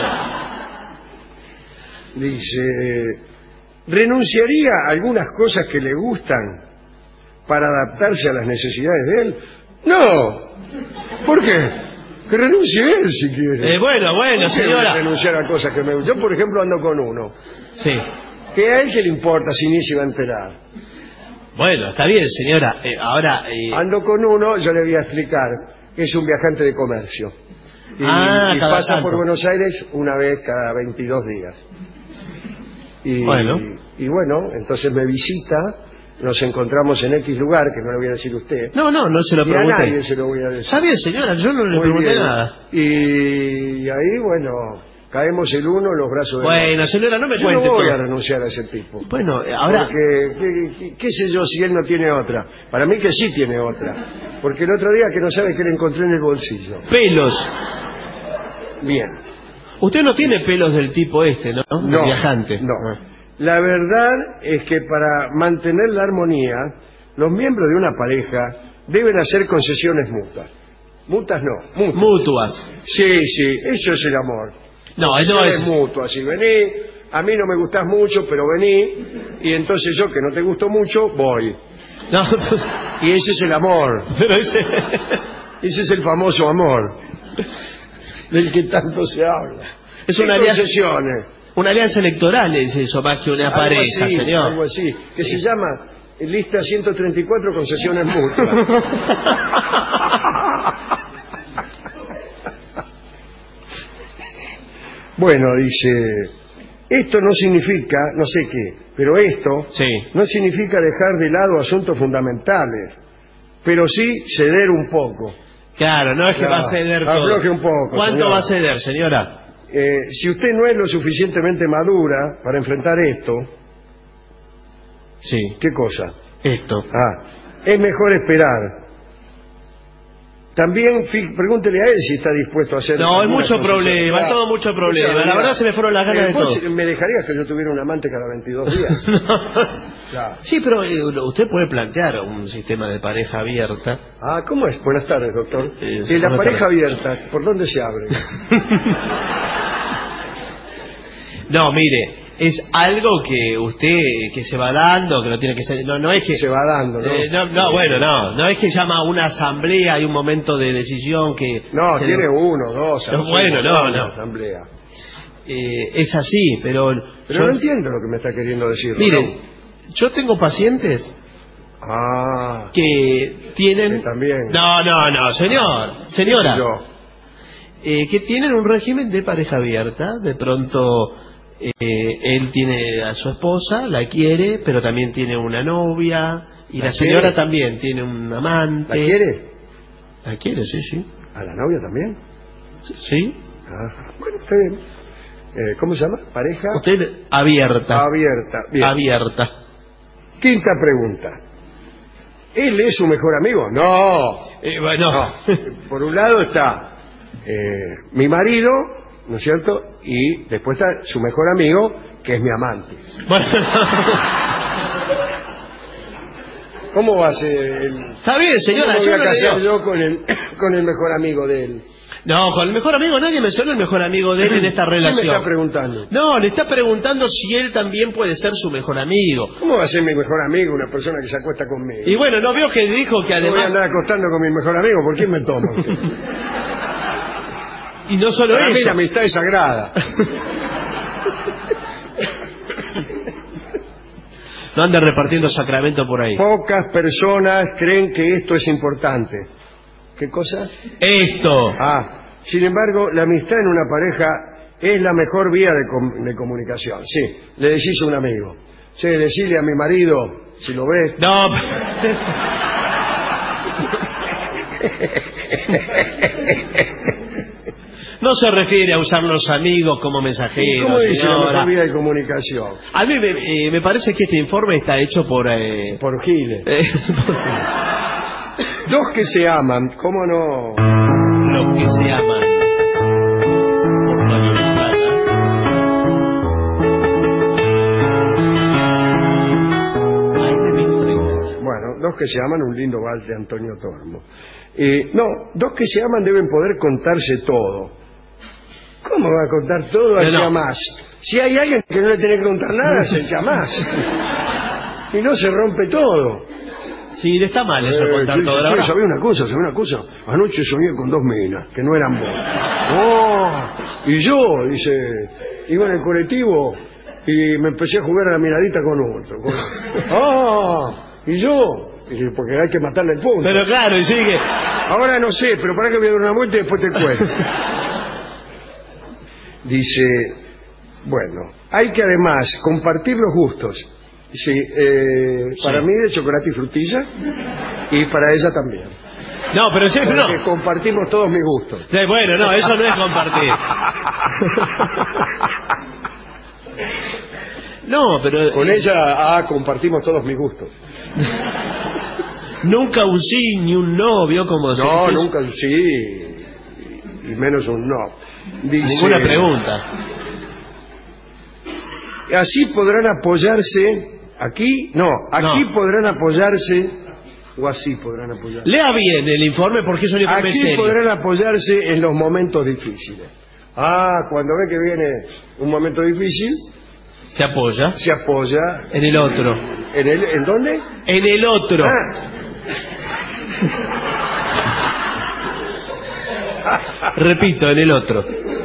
Dice, ¿renunciaría a algunas cosas que le gustan para adaptarse a las necesidades de él? No. ¿Por qué? Que renuncie él si quiere. Eh, bueno, bueno, ¿Por qué señora. renunciar a cosas que me gustan? Yo, por ejemplo, ando con uno. Sí. Que a él que le importa si ni se va a enterar. Bueno, está bien, señora. Eh, ahora... eh, Ando con uno, yo le voy a explicar. Es un viajante de comercio. Y, Ah, y cada pasa tanto. por Buenos Aires una vez cada veintidós días. Y Bueno. y bueno, entonces me visita, nos encontramos en X lugar, que no le voy a decir a usted. No, no, no se lo Ni a pregunté. nadie se lo voy a decir. Está bien, señora, yo no le Muy pregunté bien. nada. Y, y ahí, bueno, caemos el uno en los brazos del Bueno, otro. señora, no me Yo cuente no voy todo. a renunciar a ese tipo. Bueno, eh, ahora... Porque, ¿qué, qué, qué sé yo si él no tiene otra? Para mí que sí tiene otra. Porque el otro día que no sabe que le encontré en el bolsillo. Pelos. Bien. Usted no tiene pelos del tipo este, ¿no? No, El viajante. no. La verdad es que para mantener la armonía, los miembros de una pareja deben hacer concesiones mutuas. Mutuas no, mutuas. Mutuas. Sí, sí, eso es el amor. No, eso Concesiones es... mutuas. Si vení, a mí no me gustás mucho, pero vení, y entonces yo que no te gusto mucho, voy. No, Y ese es el amor. pero ese... Ese es el famoso amor del que tanto se habla. Es ¿Qué una alianza, concesiones? una alianza electoral es eso, más que una Algo pareja, así, señor. algo así, que se llama lista ciento treinta y cuatro concesiones mutuas. Bueno, dice, esto no significa, no sé qué, pero esto Sí. no significa dejar de lado asuntos fundamentales, pero sí ceder un poco. Claro, no es que Ya, va a ceder todo. afloje un poco, ¿Cuánto señor. va a ceder, señora? Eh, si usted no es lo suficientemente madura para enfrentar esto, Sí. ¿qué cosa? Esto. Ah, es mejor esperar. También fi- pregúntele a él si está dispuesto a hacer. No, hay alguna mucho concesión. problema, Claro. todo mucho problema. Claro, La verdad se me fueron las ganas eh, de vos todo. ¿Me dejarías que yo tuviera un amante cada veintidós días? Claro. Sí, pero eh, usted puede plantear un sistema de pareja abierta. Ah, ¿cómo es? Buenas tardes, doctor. Eh, Eh, la buenas pareja tardes. abierta, ¿por dónde se abre? No, mire, es algo que usted que se va dando, que no tiene que ser, no, no es que Se va dando, ¿no? Eh, no, no, bueno, no, no es que llama a una asamblea y un momento de decisión que No, se- tiene uno, dos. No, así, bueno, no, no. Asamblea. eh, es así, pero Pero yo- no entiendo lo que me está queriendo decir. miren, yo tengo pacientes ¿no? Ah, que tienen que también. no, no, no, señor, señora, Yo. eh, que tienen un régimen de pareja abierta, de pronto eh, él tiene a su esposa, la quiere, pero también tiene una novia y ¿La la señora quiere? también tiene un amante. ¿La quiere? La quiere, sí, sí. ¿A la novia también? Sí. Ah, bueno, está bien. Eh, ¿Cómo se llama? ¿Pareja? Usted abierta. Abierta. Bien. Abierta. Quinta pregunta. ¿Él es su mejor amigo? No. Eh, bueno. No. Por un lado está eh, mi marido, ¿no es cierto? Y después está su mejor amigo, que es mi amante. Bueno, ¿Cómo va a ser el... está bien, señora. ¿Cómo me Yo voy a no le casar digo- yo con el, con el mejor amigo de él? No, con el mejor amigo nadie mencionó el mejor amigo de él en esta relación. ¿Qué me está preguntando? No, le está preguntando si él también puede ser su mejor amigo. ¿Cómo va a ser mi mejor amigo una persona que se acuesta conmigo? Y bueno, ¿no vio que dijo que No además... voy a andar acostando con mi mejor amigo, ¿por qué me toma usted? Y no solo Para eso. mí la amistad es sagrada. No anda repartiendo sacramento por ahí. Pocas personas creen que esto es importante. ¿Qué cosa? Esto. Ah, sin embargo, la amistad en una pareja es la mejor vía de, com de comunicación. Sí, le decís a un amigo. Sí, decirle a mi marido, si lo ves. No. No se refiere a usar los amigos como mensajeros. ¿Cómo dice la señora? mejor vía de comunicación? A mí me, eh, me parece que este informe está hecho por... Eh... Por Giles. Eh, Dos que se aman, ¿cómo no? Los que se aman. Por Mario Plata. Bueno, dos que se aman, un lindo vals de Antonio Tormo. Eh, no, dos que se aman deben poder contarse todo. ¿Cómo va a contar todo al No, no. que amás? Si hay alguien que no le tiene que contar nada, es el que amás. Y no se rompe todo. Sí, está mal eso, Eh, contar sí, todo. sí, La verdad. ¿sabés una cosa? ¿Sabés una cosa? Anoche soñé con dos minas, que no eran vos. Oh, y yo, dice, iba en el colectivo y me empecé a jugar a la miradita con otro. Con... Ah, y yo, dije, porque hay que matarle el punto. Pero claro, y sigue. Ahora no sé, pero para que voy a dar una vuelta y después te cuento. Dice, bueno, hay que además compartir los gustos. Sí, eh, para Sí. mí de chocolate y frutilla y para ella también. No, pero siempre no. Porque compartimos todos mis gustos. Sí, bueno, no, eso no es compartir. No, pero... Con eh, ella, ah, compartimos todos mis gustos. Nunca un sí ni un no, ¿vio como se No, dice? nunca un sí y menos un no. Dice, Ninguna pregunta. Así podrán apoyarse, aquí, no, aquí No. podrán apoyarse, o así podrán apoyarse. Lea bien el informe porque es un informe Aquí serio. podrán apoyarse en los momentos difíciles. Ah, cuando ve que viene un momento difícil, Se apoya se apoya. en el otro. ¿En, el, ¿en dónde? En el otro. Ah. Repito, en el otro.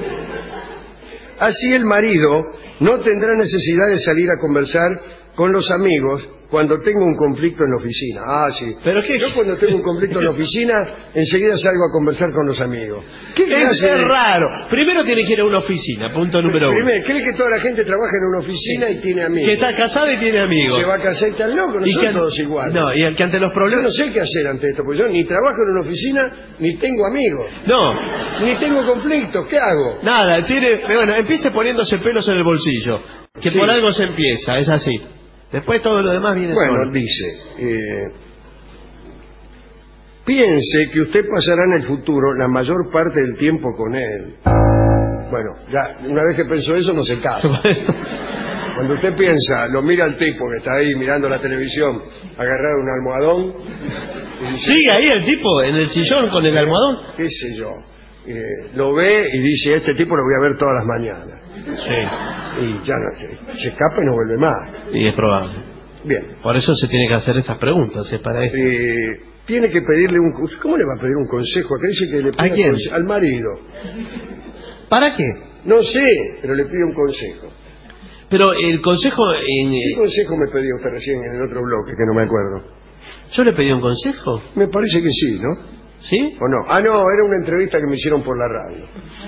Así el marido no tendrá necesidad de salir a conversar con los amigos cuando tengo un conflicto en la oficina. Ah, sí. ¿Pero qué? Yo cuando tengo un conflicto en la oficina, enseguida salgo a conversar con los amigos. ¿Qué Es, clase es de- raro. Primero tiene que ir a una oficina, punto número uno. Primero, ¿cree que toda la gente trabaja en una oficina y tiene amigos? Que está casada y tiene amigos. Se va a casar y tal loco, no Y son que an- todos iguales. No, y el que ante los Yo problemas... no sé qué hacer ante esto, porque yo ni trabajo en una oficina, ni tengo amigos, No, ni tengo conflictos. ¿Qué hago? nada, tiene... Bueno, empiece poniéndose pelos en el bolsillo. Que Sí. por algo se empieza, es así. Después todo lo demás viene Bueno, solo. dice, eh, piense que usted pasará en el futuro la mayor parte del tiempo con él. Bueno, ya una vez que pensó eso no se casa. Cuando usted piensa, lo mira al tipo que está ahí mirando la televisión, agarrado a un almohadón, y dice, Sigue ahí el tipo en el sillón con el almohadón. qué sé yo, eh, lo ve y dice, este tipo lo voy a ver todas las mañanas. Sí, Y ya no, se, se escapa y no vuelve más. y es probable. Bien. Por eso se tiene que hacer estas preguntas, es para esto. Eh, tiene que pedirle un... ¿Cómo le va a pedir un consejo? Acá dice que le pida ¿A quién? conse- al marido. ¿Para qué? No sé, pero le pide un consejo. Pero el consejo en... ¿Qué consejo me pidió usted recién en el otro bloque, que no me acuerdo? ¿Yo le pedí un consejo? Me parece que sí, ¿no? ¿Sí? ¿O no? Ah, no, era una entrevista que me hicieron por la radio.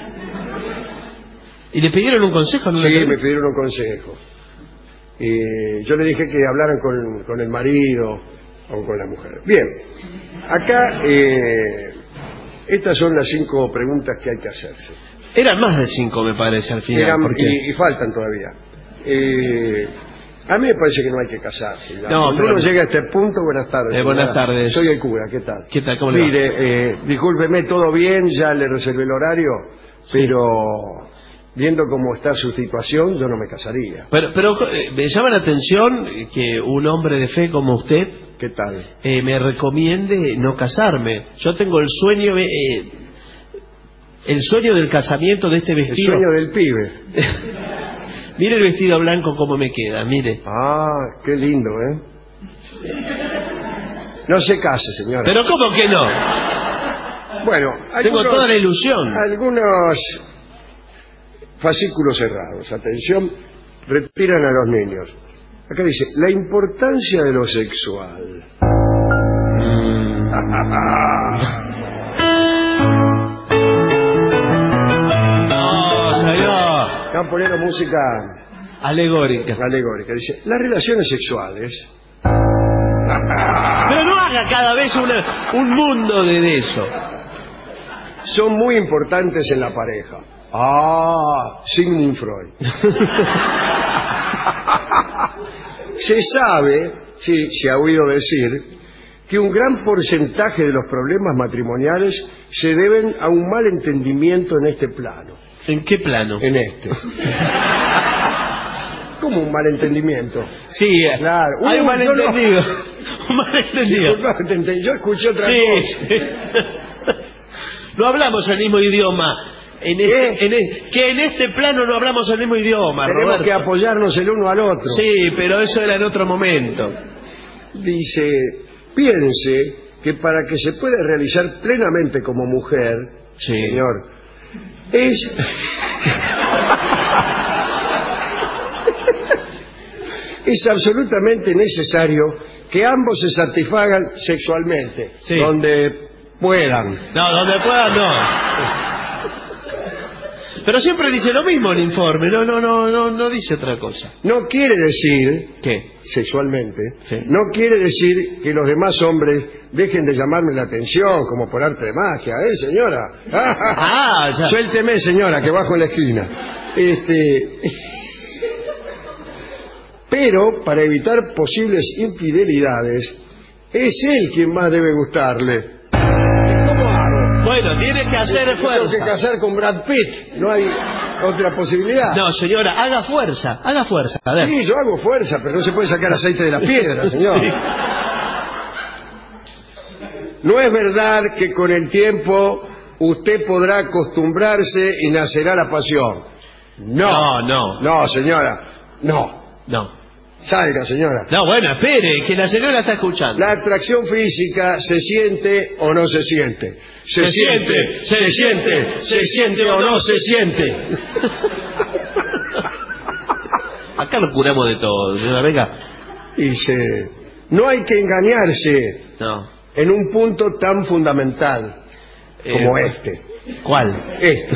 ¿Y le pidieron un consejo? en una Sí, me entrevista? pidieron un consejo. Y yo le dije que hablaran con, con el marido o con la mujer. Bien, acá eh, estas son las cinco preguntas que hay que hacerse. Eran más de cinco, me parece, al final. Eran- porque... y, y faltan todavía. Eh, a mí me parece que no hay que casarse. ya. No, Cuando pero- uno llega a este punto, buenas tardes. Eh, buenas señora. tardes. Soy el cura, ¿qué tal? ¿Qué tal? ¿Cómo le va? Mire, eh, discúlpeme, todo bien, ya le reservé el horario, pero viendo cómo está su situación, yo no me casaría. Pero, pero eh, me llama la atención que un hombre de fe como usted ¿Qué tal? eh, me recomiende no casarme. Yo tengo el sueño... eh, El sueño del casamiento de este El vestido. sueño del pibe. Mire el vestido blanco cómo me queda, mire. Ah, qué lindo, ¿eh? No se case, señora. Pero ¿cómo que no? Bueno, Tengo algunos- toda la ilusión. Algunos fascículos cerrados. Atención, retiran a los niños. Acá dice, la importancia de lo sexual. No, señor. Están poniendo música Alegórica. alegórica. Dice, las relaciones sexuales. Pero no haga cada vez una- un mundo de eso. Son muy importantes en la pareja. Ah, Sigmund Freud. Se sabe, sí, se ha oído decir, que un gran porcentaje de los problemas matrimoniales se deben a un mal entendimiento en este plano. ¿En qué plano? En este. ¿Cómo un malentendimiento? Sí, Claro. hay un Uy, yo no- malentendido. Un malentendido. Disculpa, te entendí, yo escuché otra Sí. cosa. No hablamos el mismo idioma. En este, ¿Qué? en e- que en este plano no hablamos el mismo idioma, Tenemos Roberto. que apoyarnos el uno al otro. Sí, pero eso era en otro momento. Dice, piense que para que se pueda realizar plenamente como mujer, Sí. señor, es... es absolutamente necesario que ambos se satisfagan sexualmente, Sí. donde puedan. No, donde pueda no. Pero siempre dice lo mismo el informe, no, no, no, no, no dice otra cosa. No quiere decir, ¿Qué? sexualmente, Sí. no quiere decir que los demás hombres dejen de llamarme la atención como por arte de magia, ¿eh, señora? Ah, ya. Suélteme, señora, que bajo en la esquina. Este... Pero, para evitar posibles infidelidades, es él quien más debe gustarle. ¿Cómo hago? Bueno, tiene que hacer Yo tengo que fuerza. casar con Brad Pitt, no hay otra posibilidad. No, señora, haga fuerza, haga fuerza. A ver. Sí, yo hago fuerza, pero no se puede sacar aceite de la piedra, señor. Sí. No es verdad que con el tiempo usted podrá acostumbrarse y nacerá la pasión. No, No, no. no, señora, no. No. Salga, señora. No, bueno, espere, que la señora está escuchando. La atracción física se siente o no se siente. Se siente, se siente, se siente o no se siente. Acá lo curamos de todo, señora, venga. Dice, no hay que engañarse No. en un punto tan fundamental como Eh, este. ¿Cuál? Este.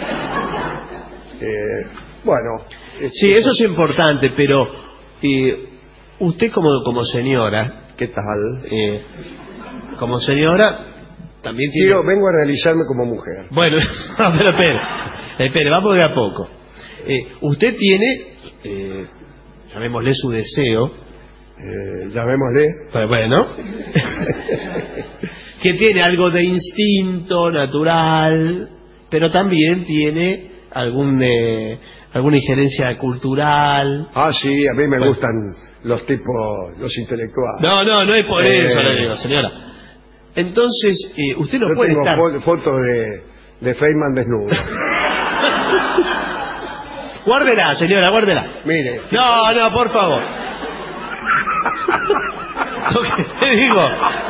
Eh, bueno. Sí, eso es importante, pero eh, usted como, como señora, ¿Qué tal? eh, como señora, también tiene... Quiero, vengo a realizarme como mujer. Bueno, no, pero espere, espere, vamos de a poco. Eh, usted tiene, eh, llamémosle su deseo, Eh, llamémosle. pues bueno, que tiene algo de instinto natural, pero también tiene algún eh, alguna injerencia cultural. Ah, sí, a mí me Bueno. gustan los tipos, los intelectuales. No, no, no es por Eh. eso, le digo, señora. Entonces, eh, usted no Yo puede tengo estar... fo- fotos de, de Feynman desnudo. Guárdela, señora, guárdela. Mire, No, no, por favor. Lo que le digo.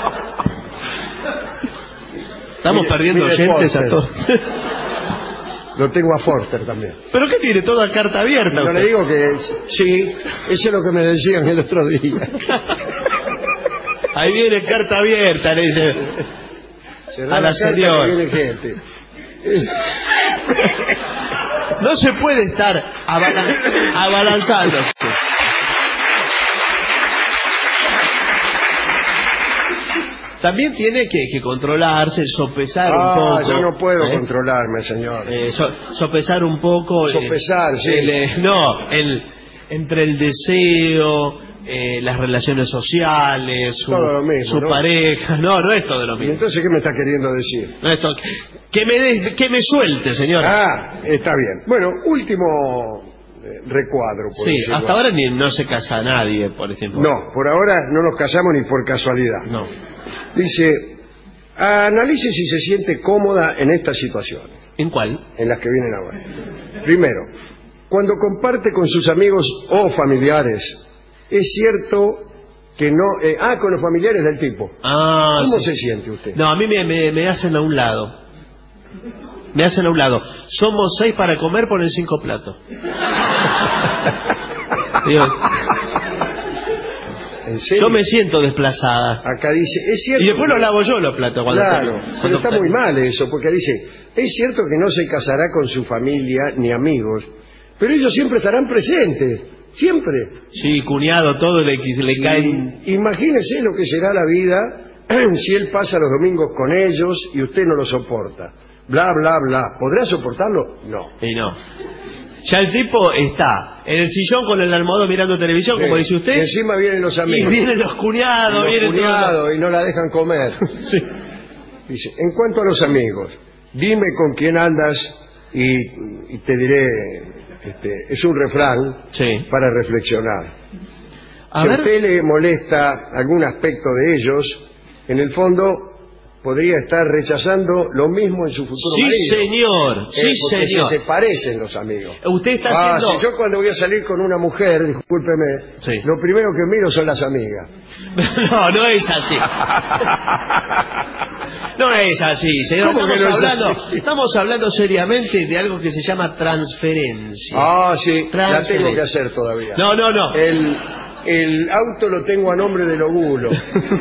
Estamos Mire, perdiendo mire oyentes a Foster. todos. lo tengo a Forster también. ¿Pero qué tiene? Toda carta abierta. Yo usted. le digo que sí, eso es lo que me decían el otro día. Ahí viene carta abierta, le dice. Cerrá A la carta que señora. viene gente. No se puede estar abalan- abalanzándose. También tiene que, que controlarse, sopesar un Ah, poco. yo no puedo ¿eh? controlarme, señor. Eh, so- sopesar un poco. eh, Sopesar, sí. el, eh, no, el, entre el deseo, eh, las relaciones sociales, su, Todo lo mismo, su ¿no? pareja. No, no es todo lo ¿Y mismo. entonces qué me está queriendo decir? No es todo- que me des- que me suelte, señora. Ah, está bien. Bueno, último eh, recuadro. Por sí, decirlo hasta así. ahora ni, no se casa nadie, por ejemplo. No, por ahora no nos casamos ni por casualidad. No. Dice, Analice si se siente cómoda en estas situaciones. ¿En cuál? En las que vienen ahora. Primero, cuando comparte con sus amigos o familiares, es cierto que no... Eh, ah, con los familiares del tipo. Ah, ¿Cómo sí. se siente usted? No, a mí me, me, me hacen a un lado. Me hacen a un lado. Somos seis para comer, ponen cinco platos. Digo, ¿En serio? yo me siento desplazada. Acá dice, es cierto... Y después los lavo yo los platos. Cuando Claro, cuando pero está muy mal eso, porque dice, es cierto que no se casará con su familia ni amigos, pero ellos siempre estarán presentes, siempre. Sí, cuñado, todo le, le Sí. caen... Imagínese lo que será la vida si él pasa los domingos con ellos y usted no lo soporta. Bla, bla, bla. ¿Podrá soportarlo? No. Y no. Ya el tipo está en el sillón con el almohadón mirando televisión, Sí. como dice usted. Y encima vienen los amigos. Y vienen los cuñados, los vienen cuñados todos. y no la dejan comer. Sí. Dice, en cuanto a los amigos, dime con quién andas y, y te diré, este, es un refrán Sí. para reflexionar. A Si a ver. usted le molesta algún aspecto de ellos, en el fondo podría estar rechazando lo mismo en su futuro Sí, marido. señor. Eh, Sí, porque señor. se parecen los amigos. Usted está Ah, haciendo... si yo cuando voy a salir con una mujer, discúlpeme, Sí. lo primero que miro son las amigas. No, no es así. No es así, señor. ¿Cómo que Estamos no es hablando, así? estamos hablando seriamente de algo que se llama transferencia. Ah, sí, la Transferencia. tengo que hacer todavía. No, no, no. El, el auto lo tengo a nombre del Ogulo.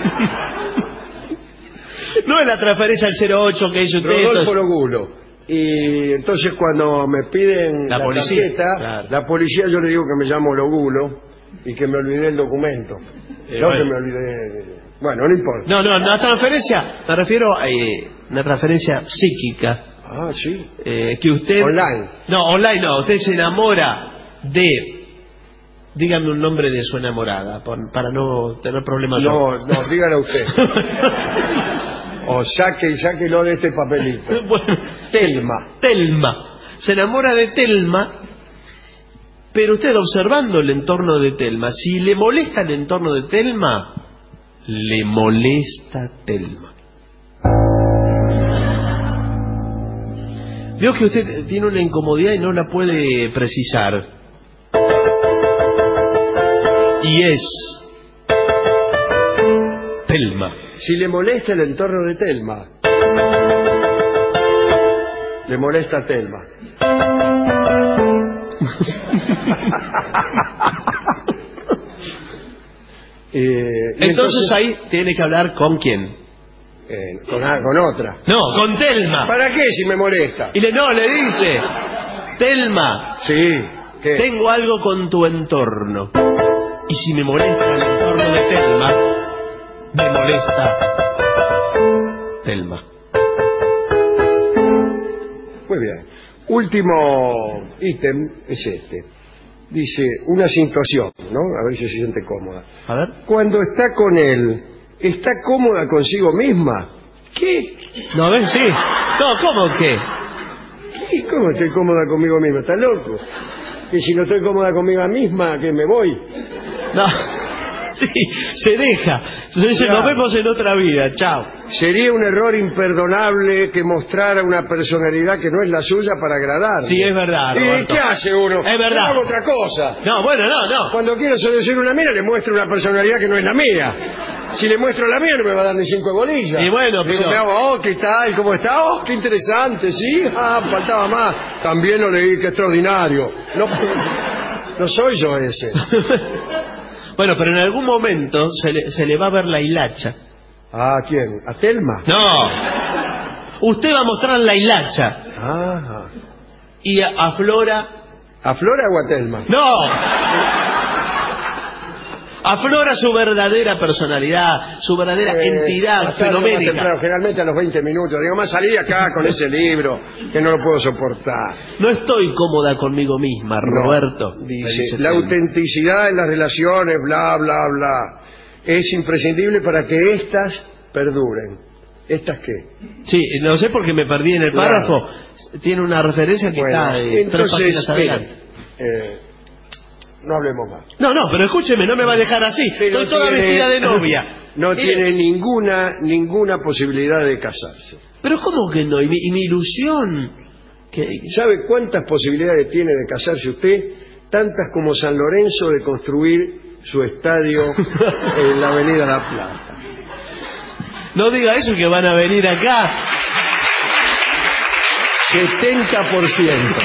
No es la transferencia al cero ocho que hizo usted. Rodolfo esto es- Logulo. Y entonces cuando me piden La la, policía, tarjeta, claro. la policía yo le digo que me llamo Logulo y que me olvidé el documento. Eh, no bueno. que me olvidé... Bueno, no importa. No, no, la transferencia, me refiero a eh, una transferencia psíquica. Ah, sí. Eh, que usted... Online. No, online no. Usted se enamora de... Dígame un nombre de su enamorada, por- para no tener problemas. No, yo. no, dígalo usted. O saque y sáquelo de este papelito. Bueno, Telma. Telma. Se enamora de Telma, pero usted observando el entorno de Telma, si le molesta el entorno de Telma, le molesta Telma. Veo que usted tiene una incomodidad y no la puede precisar. Y es Telma. Si le molesta el entorno de Telma, le molesta a Telma. Eh, y Entonces ahí tiene que hablar con quién. eh, con, ah, con otra. No, con Telma. ¿Para qué si me molesta? Y le no, le dice, Telma, Sí, ¿qué? tengo algo con tu entorno. Y si me molesta el entorno de Telma, me molesta Telma. Muy bien. Último ítem es este. Dice, una situación, ¿no? A ver si se siente cómoda. A ver. Cuando está con él, ¿está cómoda consigo misma? ¿Qué? No, a ver, sí. No, ¿cómo que? ¿Qué? ¿Cómo estoy cómoda conmigo misma? ¿Está loco? Que si no estoy cómoda conmigo misma, que me voy. No. Sí, se deja. Se dice, Claro. nos vemos en otra vida. Chao. Sería un error imperdonable que mostrara una personalidad que no es la suya para agradar. Sí, es verdad, ¿Y Roberto. qué hace uno? Es verdad. Yo hago otra cosa. No, bueno, no, no. Cuando quiero seducir una mina, le muestro una personalidad que no es la mía. Si le muestro la mía, no me va a dar ni cinco bolillas. Y bueno, Digo, pero- me hago, oh, ¿qué tal? ¿Cómo está? Oh, qué interesante, sí. Ah, faltaba más. También lo leí, qué extraordinario. No, no soy yo ese. Bueno, pero en algún momento se le, se le va a ver la hilacha. ¿A quién? ¿A Telma? No. Usted va a mostrar la hilacha. Ajá. Y a- aflora... ¿A Flora o a Telma? ¡No! Aflora su verdadera personalidad, su verdadera Eh, entidad más tarde, más temprano, fenoménica. generalmente a los veinte minutos. Digo, más salí acá con ese libro que no lo puedo soportar. No estoy cómoda conmigo misma, Roberto. No, me dice, dice la Telma. autenticidad en las relaciones, bla, bla, bla, es imprescindible para que éstas perduren. ¿Estas qué? Sí, lo sé porque me perdí en el Claro. párrafo. Tiene una referencia que Bueno, está eh, tres entonces, páginas miren, adelante. eh, no hablemos más. No, no, pero escúcheme, no me va a dejar así. Pero Estoy toda tiene- vestida de novia. No Mire, tiene ninguna ninguna posibilidad de casarse. Pero ¿cómo que no? ¿Y mi, y mi ilusión? ¿Qué? ¿Sabe cuántas posibilidades tiene de casarse usted? Tantas como San Lorenzo de construir su estadio en la Avenida La Plata. No diga eso, que van a venir acá. setenta por ciento.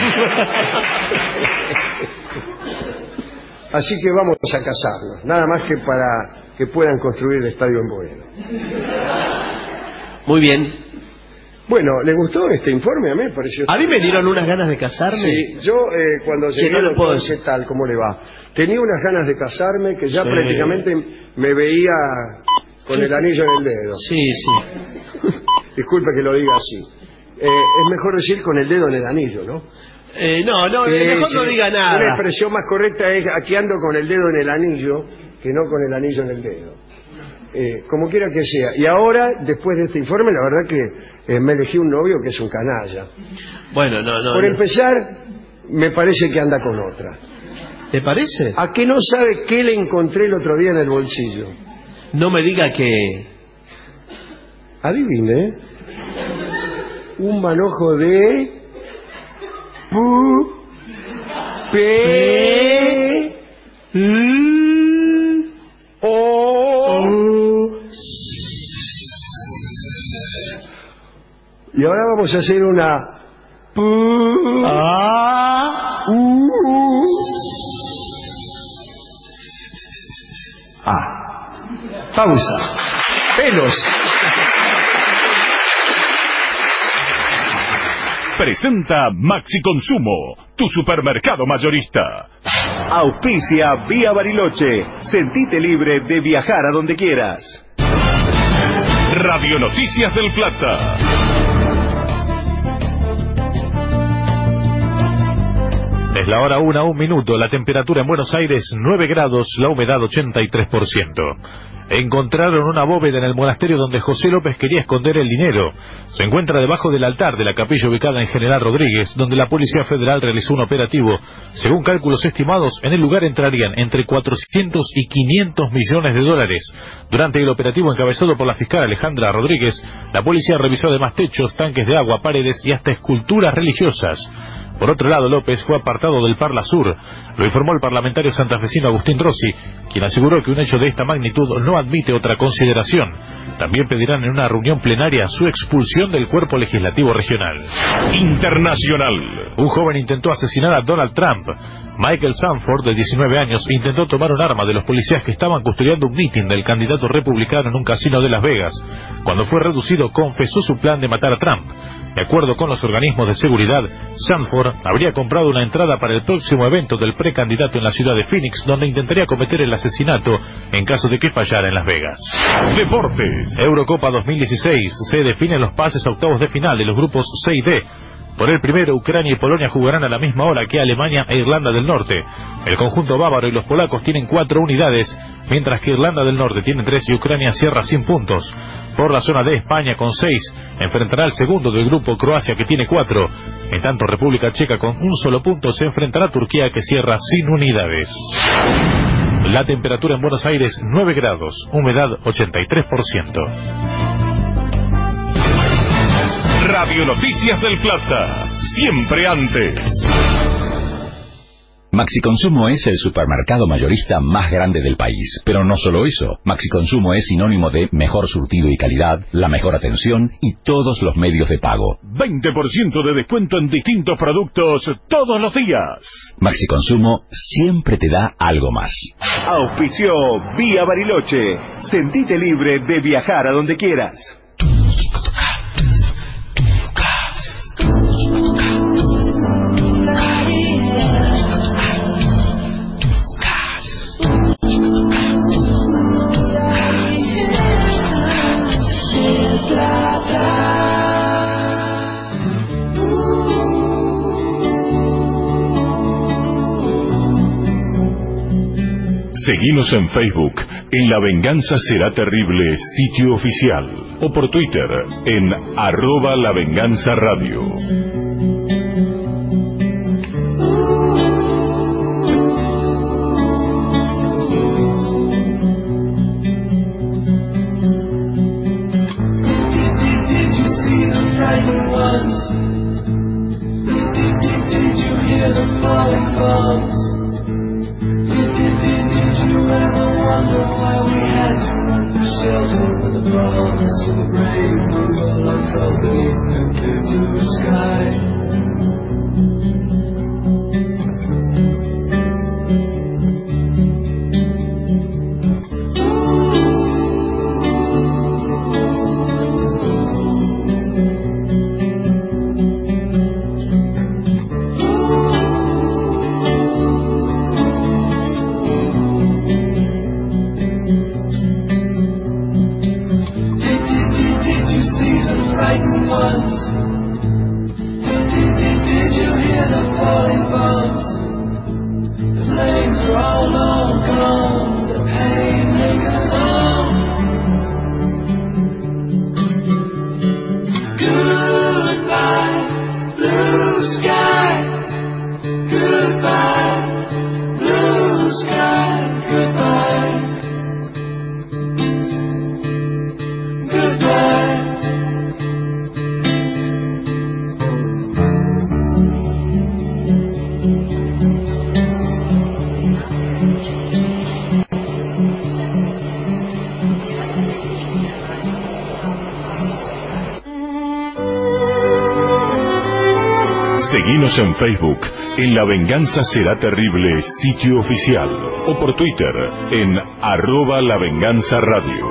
Así que vamos a casarnos, nada más que para que puedan construir el estadio en Boedo. Muy bien. Bueno, ¿le gustó este informe? A mí me pareció... A mí me dieron unas ganas de casarme. Sí, yo eh, cuando Sí, llegué no le al puedo doctor, ¿qué decir. tal? ¿Cómo le va? Tenía unas ganas de casarme que ya Sí. prácticamente me veía con el anillo en el dedo. Sí, sí. Disculpe que lo diga así. Eh, es mejor decir con el dedo en el anillo, ¿no? Eh, no, no, Sí, mejor sí. no diga Una nada. expresión más correcta es aquí ando con el dedo en el anillo que no con el anillo en el dedo. Eh, como quiera que sea. Y ahora, después de este informe, la verdad que eh, me elegí un novio que es un canalla. Bueno, no, no. Por no. empezar, me parece que anda con otra. ¿Te parece? ¿A que no sabe qué le encontré el otro día en el bolsillo? No me diga que... Adivine. ¿eh? Un manojo de... Pu... Pe... Mm, O... Y ahora vamos a hacer una... Pu... Ah. U... Ah. Pausa. Pelos. Presenta Maxi Consumo, tu supermercado mayorista. Auspicia Vía Bariloche. Sentite libre de viajar a donde quieras. Radio Noticias del Plata. Es la hora una, un minuto, la temperatura en Buenos Aires nueve grados, la humedad ochenta y tres por ciento. Encontraron una bóveda en el monasterio donde José López quería esconder el dinero. Se encuentra debajo del altar de la capilla ubicada en General Rodríguez, donde la Policía Federal realizó un operativo. Según cálculos estimados, en el lugar entrarían entre cuatrocientos y quinientos millones de dólares. Durante el operativo encabezado por la fiscal Alejandra Rodríguez, la policía revisó además techos, tanques de agua, paredes y hasta esculturas religiosas. Por otro lado, López fue apartado del Parla Sur. Lo informó el parlamentario santafesino Agustín Rossi, quien aseguró que un hecho de esta magnitud no admite otra consideración. También pedirán en una reunión plenaria su expulsión del cuerpo legislativo regional. Internacional. Un joven intentó asesinar a Donald Trump. Michael Sanford, de diecinueve años, intentó tomar un arma de los policías que estaban custodiando un mitin del candidato republicano en un casino de Las Vegas. Cuando fue reducido, confesó su plan de matar a Trump. De acuerdo con los organismos de seguridad, Sanford habría comprado una entrada para el próximo evento del precandidato en la ciudad de Phoenix, donde intentaría cometer el asesinato en caso de que fallara en Las Vegas. Deportes. Eurocopa dos mil dieciséis. Se definen los pases a octavos de final de los grupos C y D. Por el primero, Ucrania y Polonia jugarán a la misma hora que Alemania e Irlanda del Norte. El conjunto bávaro y los polacos tienen cuatro unidades, mientras que Irlanda del Norte tiene tres y Ucrania cierra sin puntos. Por la zona de España con seis enfrentará al segundo del grupo, Croacia, que tiene cuatro. En tanto, República Checa con un solo punto se enfrentará a Turquía, que cierra sin unidades. La temperatura en Buenos Aires nueve grados, humedad ochenta y tres por ciento. Radio Noticias del Plata. Siempre antes. Maxi Consumo es el supermercado mayorista más grande del país. Pero no solo eso. Maxi Consumo es sinónimo de mejor surtido y calidad, la mejor atención y todos los medios de pago. veinte por ciento de descuento en distintos productos todos los días. Maxi Consumo siempre te da algo más. Auspició Vía Bariloche. Sentite libre de viajar a donde quieras. Seguinos en Facebook, en La Venganza Será Terrible, sitio oficial. O por Twitter, en arroba La Venganza Radio. Seguinos en Facebook, en La Venganza Será Terrible, sitio oficial, o por Twitter, en arroba La Venganza Radio.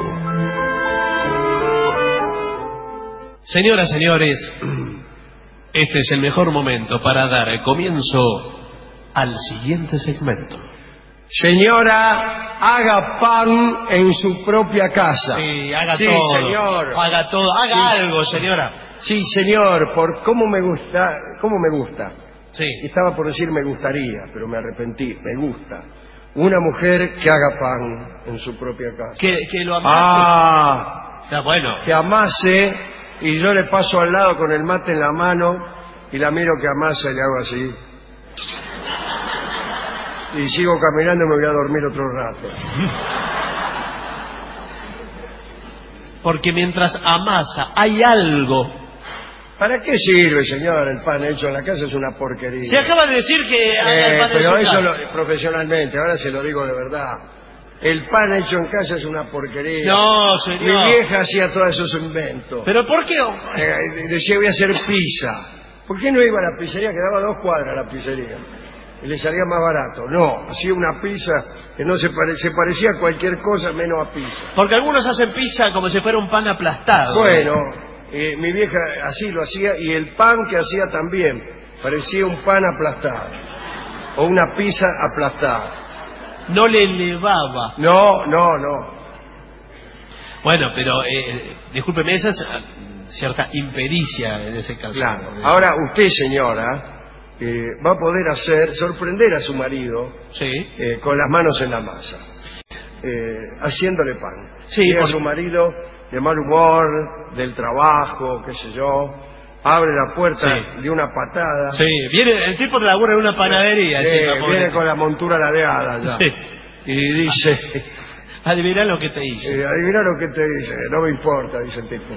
Señoras, señores, este es el mejor momento para dar comienzo al siguiente segmento. Señora, haga pan en su propia casa. Sí, haga sí, todo. señor. Haga todo. Haga sí, algo, señora. Sí, señor, por cómo me gusta, cómo me gusta. Sí. Estaba por decir me gustaría, pero me arrepentí. Me gusta. Una mujer que haga pan en su propia casa. Que, que lo amase. Ah, ya, bueno. Que amase y yo le paso al lado con el mate en la mano y la miro que amasa y le hago así. Y sigo caminando y me voy a dormir otro rato. Porque mientras amasa hay algo. ¿Para qué sirve, señor, el pan hecho en la casa? Es una porquería. Se acaba de decir que haga Eh, el pan pero de su eso casa. lo- profesionalmente, ahora se lo digo de verdad. El pan hecho en casa es una porquería. No, señor. Mi vieja hacía todos esos inventos. ¿Pero por qué? Eh, decía voy a hacer pizza. ¿Por qué no iba a la pizzería? Quedaba a dos cuadras la pizzería. Y le salía más barato. No, hacía una pizza que no se, pare- se parecía a cualquier cosa menos a pizza. Porque algunos hacen pizza como si fuera un pan aplastado. Bueno, eh, mi vieja así lo hacía y el pan que hacía también parecía un pan aplastado. O una pizza aplastada. No le elevaba. No, no, no. Bueno, pero eh, discúlpeme, esa es eh, cierta impericia en ese caso. Claro. Ahora usted, señora, eh, va a poder hacer, sorprender a su marido Sí. eh, con las manos en la masa, eh, haciéndole pan. Sí, Llega porque- su marido de mal humor, del trabajo, qué sé yo, abre la puerta Sí. de una patada. Sí, viene el tipo de labura en una panadería. Eh, encima, pobre. viene con la montura ladeada ya. Sí. Y dice, Adivina lo que te hice. eh, adivina lo que te dice, no me importa, dice el tipo.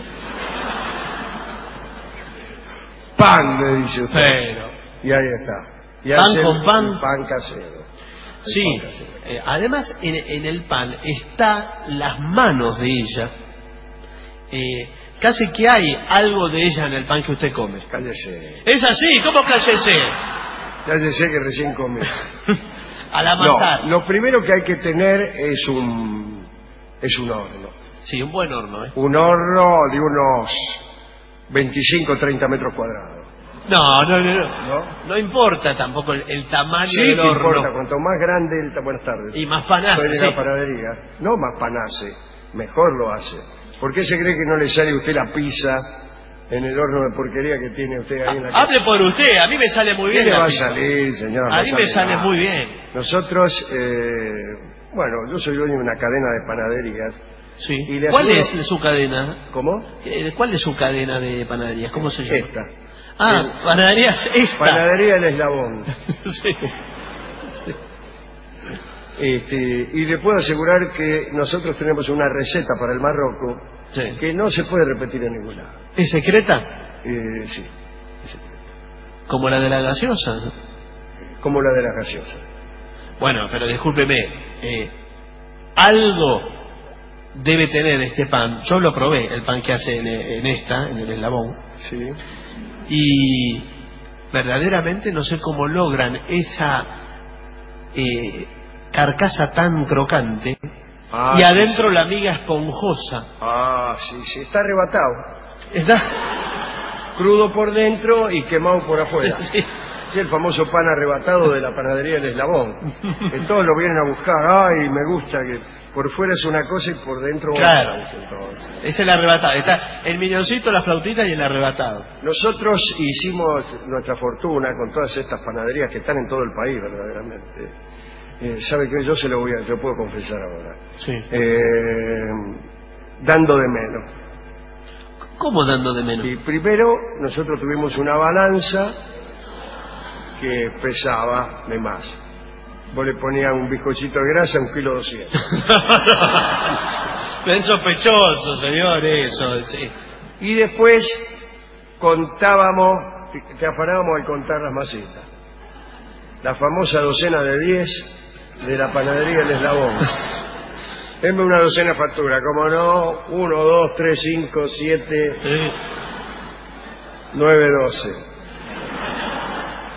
Pan, le dice usted. Pero, Y ahí está. Y Pan hace con el- pan. el pan casero. El sí, pan casero. eh, además en, en el pan está las manos de ella. Eh, casi que hay algo de ella en el pan que usted come. Cállese. Es así, ¿cómo cállese? Cállese que recién comí. Al amasar. No, lo primero que hay que tener es un es un horno. Sí, un buen horno, ¿eh? Un horno de unos veinticinco o treinta metros cuadrados. No, no, no, no. ¿No? No importa tampoco el, el tamaño Sí, del que horno. importa. Cuanto más grande el... Buenas tardes. Y más panace, Soy de sí. la panadería. No más panace. Mejor lo hace. ¿Por qué se cree que no le sale a usted la pizza en el horno de porquería que tiene usted ahí en la casa? Hable por usted, a mí me sale muy ¿Qué bien le la va a pizza. salir, señor? A No mí me sale nada. muy bien. Nosotros, eh, bueno, yo soy dueño de una cadena de panaderías. Sí. Y le ¿Cuál aseguro- es su cadena? ¿Cómo? Eh, ¿Cuál es su cadena de panaderías? ¿Cómo se llama? Esta. Ah, El- panaderías esta. Panadería El Eslabón. Sí. Este, y le puedo asegurar que nosotros tenemos una receta para el Marroco Sí. que no se puede repetir en ningún lado. ¿Es secreta? Eh, sí, Como la de la gaseosa. como la de la gaseosa. Bueno, pero discúlpeme. eh, algo debe tener este pan. Yo lo probé, el pan que hace en, en esta, en el eslabón. Sí. Y verdaderamente no sé cómo logran esa eh, carcasa tan crocante Ah, y sí, adentro sí. la miga esponjosa. Ah, sí, sí, está arrebatado. Está Crudo por dentro y quemado por afuera. Sí. Sí, el famoso pan arrebatado de la panadería El Eslabón. Que todos lo vienen a buscar. Ay, me gusta que por fuera es una cosa y por dentro Claro. otra. dicen todos. Es el arrebatado. Está el miñoncito, la flautita y el arrebatado. Nosotros hicimos nuestra fortuna con todas estas panaderías que están en todo el país, verdaderamente. Eh, ¿Sabe qué? Yo se lo voy a, yo puedo confesar ahora. Sí. Eh, dando de menos. ¿Cómo dando de menos? Y primero nosotros tuvimos una balanza que pesaba de más. Vos le ponías un bizcochito de grasa, un kilo doscientos. Es sospechoso, señor, eso. Sí. Y después contábamos, te afanábamos al contar las masitas. La famosa docena de diez de la panadería El Eslabón. Denme una docena de factura, como no, uno, dos, tres, cinco, siete, Sí. nueve, doce.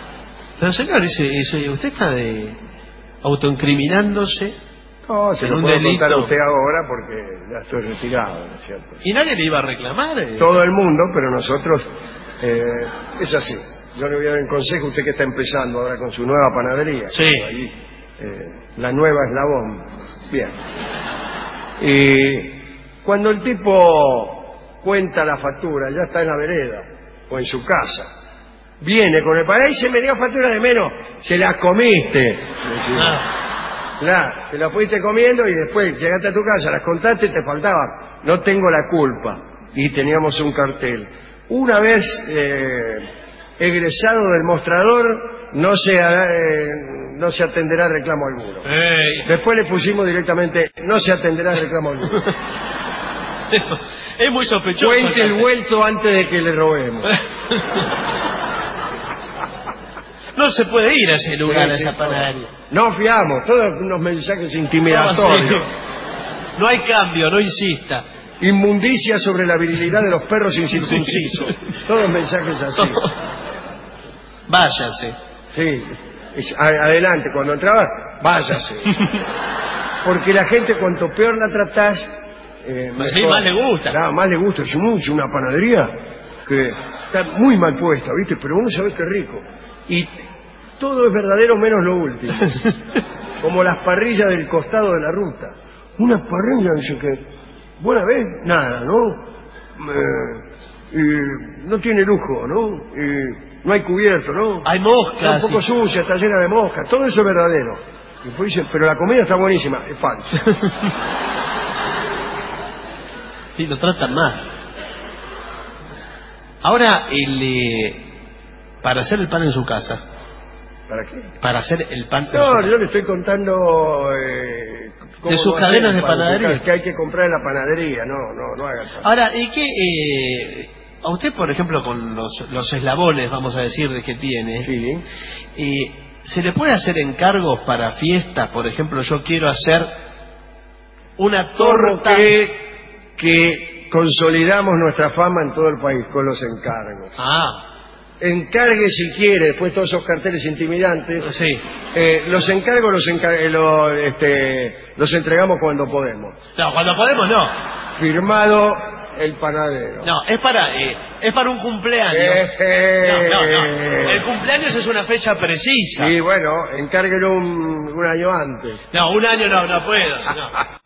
Pero señor, ese, ese, usted está de autoincriminándose. No, se en lo un puedo delito. contar a usted ahora porque ya estoy retirado, ¿no es cierto? Y nadie le iba a reclamar. Eh. Todo el mundo, pero nosotros... Eh, es así. Yo le voy a dar un consejo a usted que está empezando ahora con su nueva panadería. Sí. Ahí, eh, la nueva Eslabón. Bien. Y cuando el tipo cuenta la factura, ya está en la vereda o en su casa, viene con el país y se me dio factura de menos, se la comiste. Ah. Claro, te la fuiste comiendo y después llegaste a tu casa, las contaste y te faltaba. No tengo la culpa. Y teníamos un cartel. Una vez eh, egresado del mostrador, no se, hará, eh, no se atenderá reclamo alguno. Ey. Después le pusimos directamente, no se atenderá reclamo alguno. Es muy sospechoso. Cuente el vuelto antes de que le robemos. No se puede ir a ese lugar, Sí, a sí, esa panadería. No fiamos, todos unos mensajes intimidatorios. No, sí. No hay cambio, no insista. Inmundicia sobre la virilidad de los perros incircuncisos. Todos mensajes así. Váyase. Sí. Es- a- adelante, cuando entraba, váyase. Porque la gente, cuanto peor la tratás, eh, Sí, más le gusta. Claro, más le gusta. Es mucho una panadería que está muy mal puesta, ¿viste? Pero uno sabe que es rico. Y todo es verdadero menos lo último. Como las parrillas del costado de la ruta. Una parrilla, dice que, buena vez, nada, ¿no? Eh, y no tiene lujo, ¿no? Y no hay cubierto, ¿no? Hay moscas. Está un poco sí. sucia, está llena de moscas. Todo eso es verdadero. Y después dice, pero la comida está buenísima. Es falso. Sí, lo tratan mal. Ahora, el, eh, para hacer el pan en su casa. ¿Para qué? Para hacer el pan en su No, casa. yo le estoy contando... Eh, cómo De sus hacer cadenas el de pan en su panadería. casa, que hay que comprar en la panadería. No, no, no haga eso. Ahora, ¿y qué? Eh, a usted, por ejemplo, con los, los eslabones, vamos a decir, de que tiene, Sí. eh, ¿se le puede hacer encargos para fiestas? Por ejemplo, yo quiero hacer una Como torta. que, que consolidamos nuestra fama en todo el país con los encargos. Ah, Encargue si quiere, después todos esos carteles intimidantes. sí. Eh, los encargos los, encar- eh, lo- este, los entregamos cuando podemos. No, cuando podemos no. Firmado el panadero. No, es para eh, es para un cumpleaños. Eh, No, no, no. El cumpleaños es una fecha precisa. Sí, bueno, encárguelo un, un año antes. No, un año no, no puedo. No.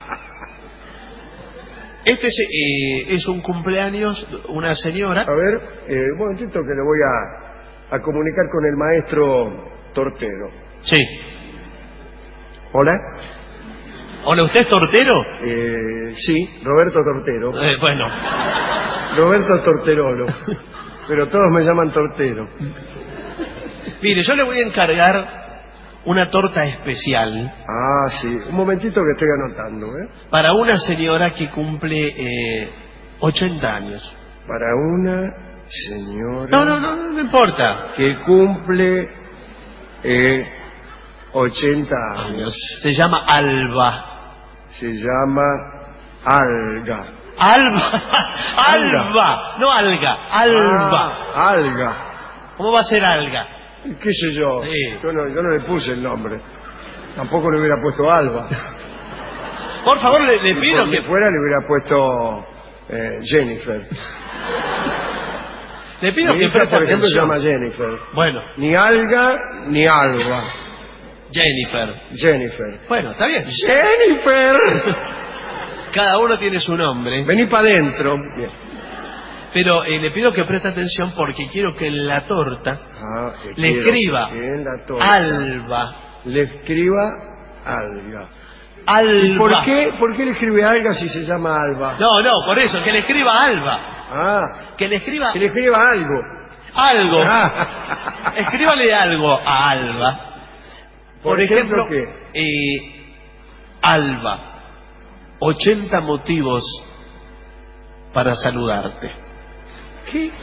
Este es, eh, es un cumpleaños, una señora. A ver, eh, un momentito que le voy a, a comunicar con el maestro Tortero. Sí. ¿Hola? Hola, ¿usted es tortero? Eh, sí, Roberto Tortero. Eh, bueno. Roberto Torterolo. Pero todos me llaman Tortero. Mire, yo le voy a encargar una torta especial Ah, sí. Un momentito que estoy anotando, ¿eh? para una señora que cumple eh, ochenta años. Para una señora... No, no, no, no importa. Que cumple eh, ochenta años. Se llama Alba. Se llama Alga. Alba. Alba. No alga. Alba. Ah, Alga. ¿Cómo va a ser alga? ¿Y ¿Qué sé yo? Sí. Yo, no, yo no le puse el nombre. Tampoco le hubiera puesto Alba. Por favor, le, le Si pido por mí que fuera le hubiera puesto eh, Jennifer. le pido Mi que hija, preste por ejemplo, se atención. llama Jennifer. Bueno, Ni Alga ni Alba. Jennifer. Jennifer. Bueno, está bien. ¡Jennifer! Cada uno tiene su nombre. Vení para adentro. Bien. Pero eh, le pido que preste atención porque quiero que en la torta Ah, que le quiero escriba que en la torta Alba. le escriba Alga. Alba. ¿Y por qué, por qué le escribe Alga si se llama Alba? No, no, por eso, que le escriba Alba. Ah, Que le escriba que le escriba algo. algo. Ah. Escríbale algo a Alba. Por, ejemplo, ¿qué? eh, Alba, ochenta motivos para saludarte. ¿Qué?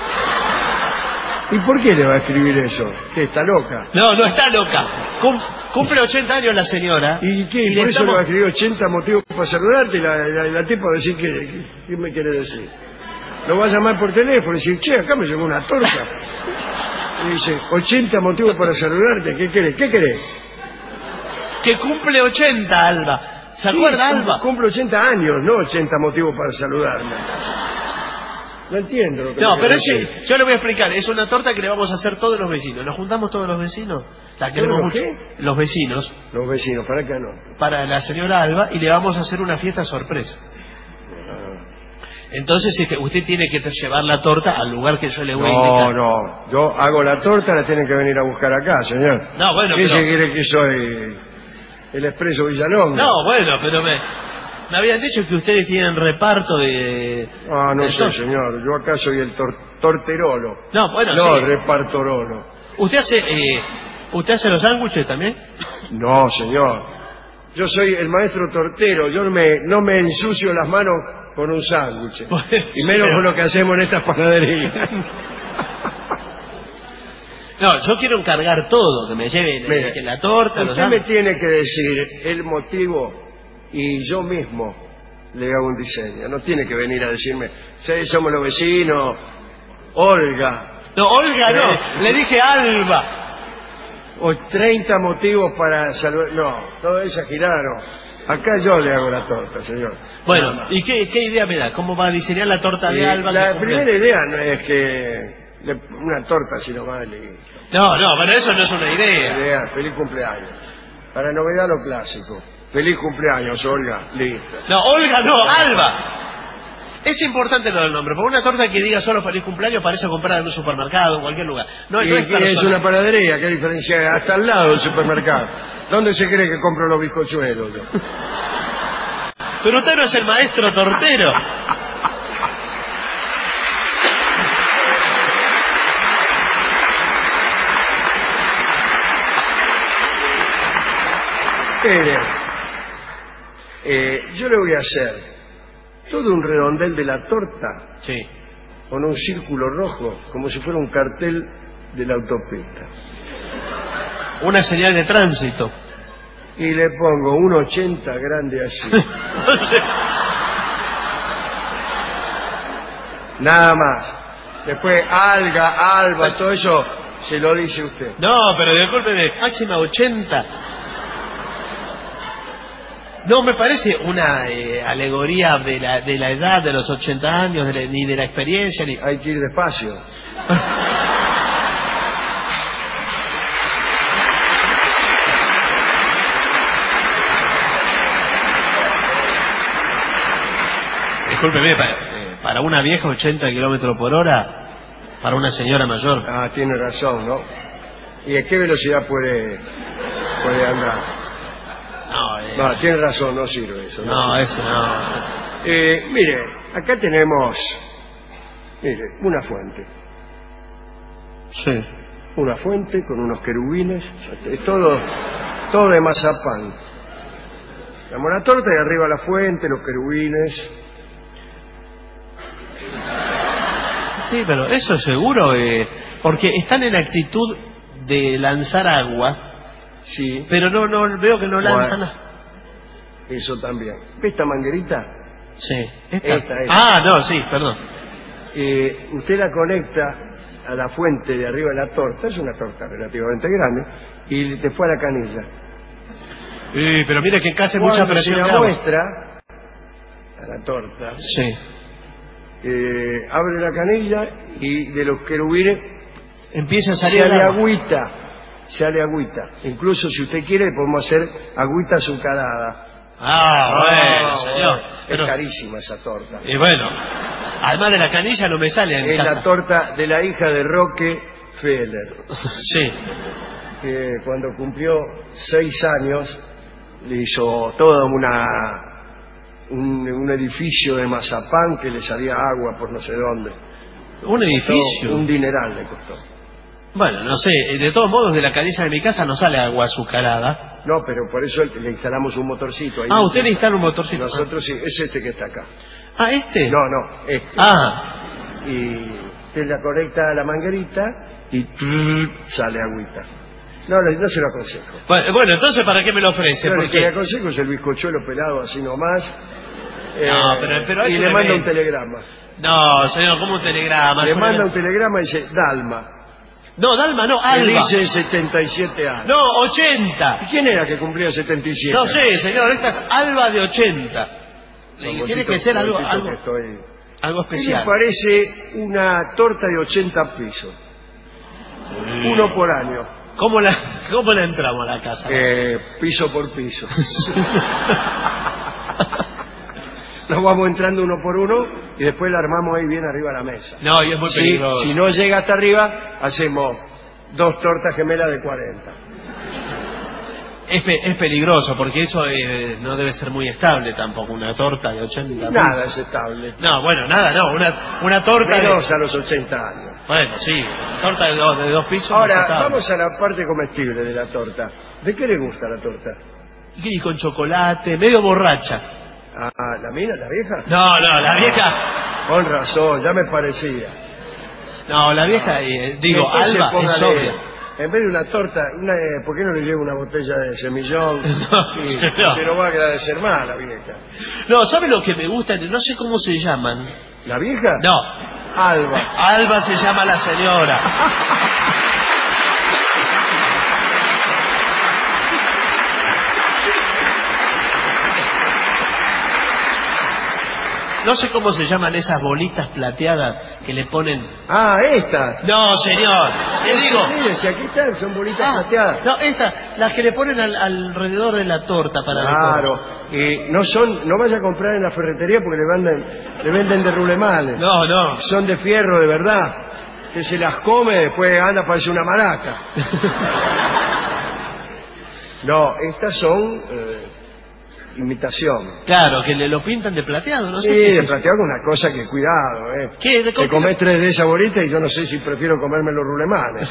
¿Y por qué le va a escribir eso? ¿Qué, está loca? No, no está loca. Cum- cumple ochenta años la señora. ¿Y qué? le ¿Por eso estamos- le va a escribir ochenta motivos para saludarte? Y la, la, la tipa va a decir, ¿qué, qué, qué me quiere decir? Lo va a llamar por teléfono y decir, che, acá me llegó una torta. Y dice, ochenta motivos para saludarte. ¿Qué querés? ¿Qué querés? Que cumple ochenta, Alba. ¿Se Sí, acuerda, cum- Alba? Cumple ochenta años, no ochenta motivos para saludarme. No entiendo lo que No, me pero querés es, decir. yo le voy a explicar. Es una torta que le vamos a hacer todos los vecinos. Nos juntamos todos los vecinos. La queremos ¿Todos mucho. los Los vecinos. Los vecinos, ¿para qué no? Para la señora Alba y le vamos a hacer una fiesta sorpresa. Entonces este, usted tiene que llevar la torta al lugar que yo le voy a No, indicar. no. Yo hago la torta, la tienen que venir a buscar acá, señor. No, bueno, ¿Qué pero- se quiere que soy el Expreso Villalonga? No, bueno, pero me, me habían dicho que ustedes tienen reparto de... Ah, no de sé, torta. señor. Yo acá soy el tor- torterolo. No, bueno, No, sí. repartorolo. ¿Usted hace, eh, ¿Usted hace los sándwiches también? No, señor. Yo soy el maestro tortero. Yo no me, no me ensucio las manos con un sándwich. Bueno, Y menos sí, con lo que hacemos en estas panaderías. No, yo quiero encargar todo, que me lleven Mire, eh, la torta, los usted me sándwiches. tiene que decir el motivo y yo mismo le hago un diseño. No tiene que venir a decirme, sí, somos los vecinos, Olga. No, Olga no, Eh. le dije Alba. O treinta motivos para saludar. No, todo eso giraron. Acá yo le hago la torta, señor. Bueno, Nada más. ¿y qué, qué idea me da? ¿Cómo va a diseñar la torta de Y Alba? la que cumple? primera idea no es que le- una torta así nomás le No, no, pero eso no es una La idea. idea, feliz cumpleaños. Para novedad lo clásico. Feliz cumpleaños, Olga. Listo. No, Olga no, Alba. Es importante lo del nombre, porque una torta que diga solo feliz cumpleaños parece comprada en un supermercado, en cualquier lugar. No, y no es y es personal. una panadería, ¿qué diferencia hay? Hasta al lado del supermercado. ¿Dónde se cree que compro los bizcochuelos yo? Pero usted no es el maestro tortero. Mire, eh, yo le voy a hacer todo un redondel de la torta Sí. con un círculo rojo, como si fuera un cartel de la autopista. Una señal de tránsito. Y le pongo un ochenta grande así. Nada más. Después, alga, alba, todo eso se lo dice usted. No, pero discúlpeme, máxima ochenta. No me parece una eh, alegoría de la, de la edad de los ochenta años, de la- ni de la experiencia, ni... Hay que ir despacio. Discúlpeme, pa- eh, para una vieja ochenta kilómetros por hora, para una señora mayor. Ah, tiene razón, ¿no? ¿Y a qué velocidad puede, puede andar? No, eh, No, tiene razón, no sirve eso. no, sirve. eso no. Eh, mire, acá tenemos, mire, una fuente. Sí. Una fuente con unos querubines, es todo, todo de mazapán. Damos la torta y arriba la fuente, los querubines. Sí, pero eso es seguro, eh, porque están en actitud de lanzar agua, Sí, pero no, no veo que no lanzan Bueno. nada. eso también. ¿Ve esta manguerita? Sí, esta. Esta, esta. Ah, no, sí, perdón. Eh, usted la conecta a la fuente de arriba de la torta, es una torta relativamente grande, y después a la canilla. Sí, pero mire que acá hace mucha Cuando se presión de la agua. muestra a la torta, Sí. eh, abre la canilla y de los querubines Empieza a salir sale el agua. agüita, sale agüita. Incluso si usted quiere podemos hacer agüita azucarada. Ah, bueno, Ah, señor. bueno, Pero- Es carísima esa torta. Y bueno, además de la canilla no me sale en Es casa. la torta de la hija de Roque Feller, Sí. que cuando cumplió seis años le hizo toda una un, un edificio de mazapán que le salía agua por no sé dónde. Un edificio. Todo un dineral le costó. Bueno, no sé, de todos modos de la canilla de mi casa no sale agua azucarada. No, pero por eso le instalamos un motorcito ahí. Ah, usted le instala un motorcito. Nosotros sí, es este que está acá. Ah, ¿este? No, no, este. Ah, Y usted la conecta a la manguerita y sale agüita. No, no, no se lo aconsejo. bueno, bueno, entonces ¿para qué me lo ofrece? Yo lo que le Porque... aconsejo es el bizcochuelo pelado así nomás. eh, No, pero- pero y eso le le manda ve- un telegrama. No, señor, ¿cómo un telegrama? Le Yo manda le- un telegrama y dice, Dalma. No, Dalma no, Que Alba. dice setenta y siete años. No, ochenta. ¿Y quién era que cumplía setenta y siete? No sé, señor, esta es Alba de ochenta. Le- Tiene que ser algo, algo, Que estoy... algo ¿Qué le especial. parece una torta de ochenta pisos? Uno por año. ¿Cómo la, cómo la entramos a la casa? Eh, piso por piso. Nos vamos entrando uno por uno y después la armamos ahí bien arriba de la mesa. No, y es muy Si, peligroso. si no llega hasta arriba, hacemos dos tortas gemelas de cuarenta. Es, pe- es peligroso porque eso eh, no debe ser muy estable tampoco, una torta de ochenta. Nada es estable. No, bueno, nada, no, una, una torta Menos de... a los ochenta años. Bueno, sí, torta de dos, de dos pisos. no es Ahora, estable. vamos a la parte comestible de la torta. ¿De qué le gusta la torta? Y con chocolate, medio borracha. Ah, ¿la mina, la vieja? No, no, la vieja... Con razón, ya me parecía. No, la vieja, eh, digo, Entonces, Alba es póngale, sobria. En vez de una torta, una, eh, ¿por qué no le lleva una botella de semillón? No, Y no. te lo va a agradecer más la vieja. No, ¿sabe lo que me gusta? No sé cómo se llaman. ¿La vieja? No, Alba. Alba se llama la señora. No sé cómo se llaman esas bolitas plateadas que le ponen... Ah, estas. No, señor, le digo... Miren, si aquí están, son bolitas Ah, plateadas. no, estas, las que le ponen al- alrededor de la torta para decorar. Claro. Y no son, no vaya a comprar en la ferretería porque le venden, le venden de rulemales. No, no. Son de fierro de verdad. Que se las come, después anda parece una maraca. No, estas son eh, imitación. Claro, que le lo pintan de plateado, no sé Sí, qué es de eso. plateado con una cosa que cuidado, eh. ¿Qué? ¿De Te comés tres de esa bolita y yo no sé si prefiero comerme los rulemanes.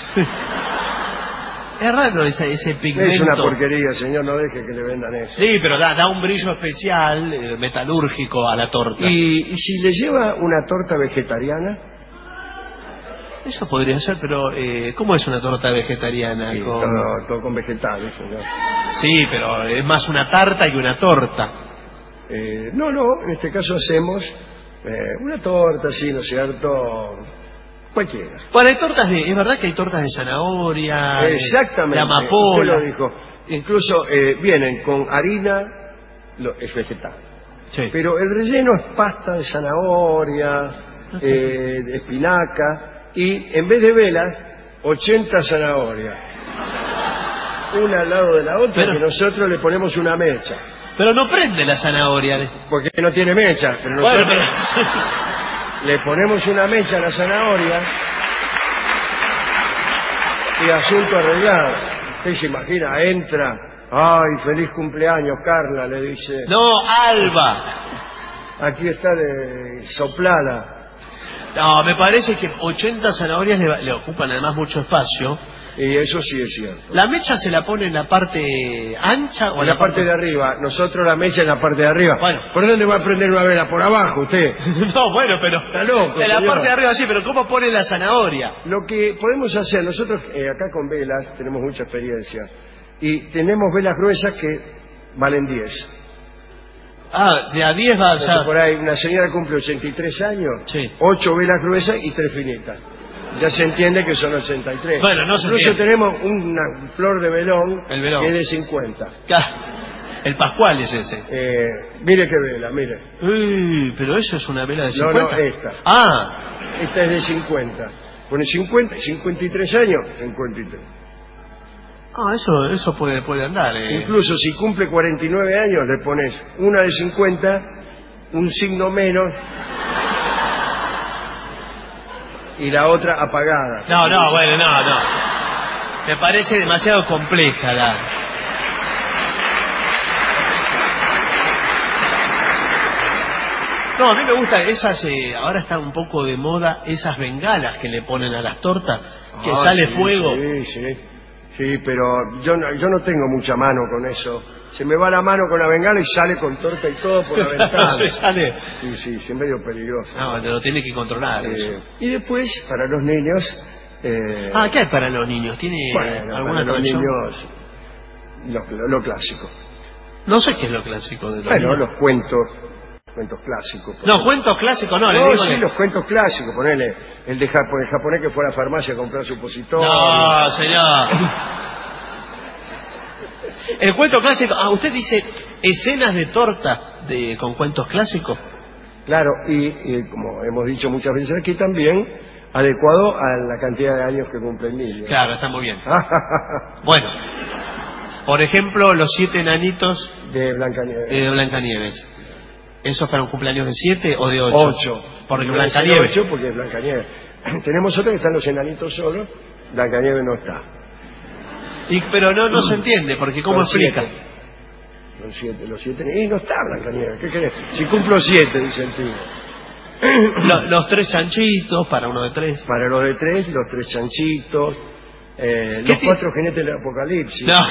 Es raro ese, ese pigmento. Es una porquería, señor, no deje que le vendan eso. Sí, pero da, da un brillo especial, eh, metalúrgico a la torta. Y, y si le lleva una torta vegetariana, Eso podría ser, pero eh, ¿cómo es una torta vegetariana? sí, con... todo, todo con vegetales, señor. Sí, pero es más una tarta que una torta. Eh, no, no, en este caso hacemos eh, una torta, sí, ¿no es cierto? Cualquiera. Bueno, hay tortas de... Es verdad que hay tortas de zanahoria, de- Exactamente. de amapola. Usted lo dijo. Incluso eh, vienen con harina, lo- es vegetal. Sí. Pero el relleno es pasta de zanahoria, eh, de espinaca, y en vez de velas, ochenta zanahorias. Una al lado de la otra, Pero- que nosotros le ponemos una mecha. Pero no prende la zanahoria. Porque no tiene mecha, pero nosotros Bueno, pero... le ponemos una mecha a la zanahoria y asunto arreglado. Usted se imagina, entra, ay, feliz cumpleaños, Carla, le dice. No, Alba. Aquí está de soplada. No, me parece que ochenta zanahorias le, le ocupan además mucho espacio. Y eso sí es cierto. ¿La mecha se la pone en la parte ancha o En la parte de arriba, nosotros la mecha en la parte de arriba. Bueno. ¿Por dónde va a prender una vela? Por abajo, usted. No, bueno, pero... Está loco, en la señor. parte de arriba sí, pero ¿cómo pone la zanahoria? Lo que podemos hacer, nosotros eh, acá con velas tenemos mucha experiencia. Y tenemos velas gruesas que valen diez. Ah, de a diez va a Entonces, por ahí una señora cumple ochenta y tres años, Sí. ocho velas gruesas y tres finitas. Ya se entiende que son ochenta y tres. Bueno, no se Incluso entiende. tenemos una flor de velón, El velón. que es de cincuenta. Ah, el Pascual es ese. Eh, mire qué vela, mire. Uy, pero eso es una vela de No, cincuenta. no, esta. Ah, Esta es de cincuenta. Pone cincuenta, cincuenta y tres años, cincuenta y tres. ah eso, eso puede, puede andar. Eh. Incluso si cumple cuarenta y nueve años, le pones una de cincuenta, un signo menos y la otra apagada. No, no, bueno, no, no. Me parece demasiado compleja la... No, a mí me gustan esas, eh, ahora está un poco de moda, esas bengalas que le ponen a las tortas, que Ah, sale sí, fuego. Sí, sí. Sí, pero yo no, yo no tengo mucha mano con eso. Se me va la mano con la bengala y sale con torta y todo por la ventana. Se sale. Sí, sí, sí, es medio peligroso. No, lo tiene que controlar Eh, eso. y después, para los niños... eh, Ah, ¿qué hay para los niños? ¿Tiene bueno, alguna para los tradición? niños, lo, lo- lo clásico. No sé qué es lo clásico de los Bueno, niños. los cuentos Cuentos clásicos. No, cuentos clásicos no. No, le digo sí, que... los cuentos clásicos. Ponele el de Japón, el japonés que fue a la farmacia a comprar supositorio. No, señor. El cuento clásico. Ah, usted dice escenas de torta de con cuentos clásicos. Claro, y, y como hemos dicho muchas veces aquí también, adecuado a la cantidad de años que cumple el niño. Claro, está muy bien. Bueno, por ejemplo, los siete enanitos de Blancanieves. De Blancanieves. ¿Eso para un cumpleaños de siete o de ocho? Ocho. Porque No Blancanieves. Ocho porque es Blancanieves. Tenemos otra que están los enanitos solos, Blancanieves no está. Y, pero no no se entiende, porque ¿cómo Son explica? Siete. Los siete, los siete. Y no está Blancanieves, ¿qué querés? Si cumplo siete, dice el tío. Los, los tres chanchitos, para uno de tres. Para los de tres, los tres chanchitos, eh, los cuatro jinetes del apocalipsis. No.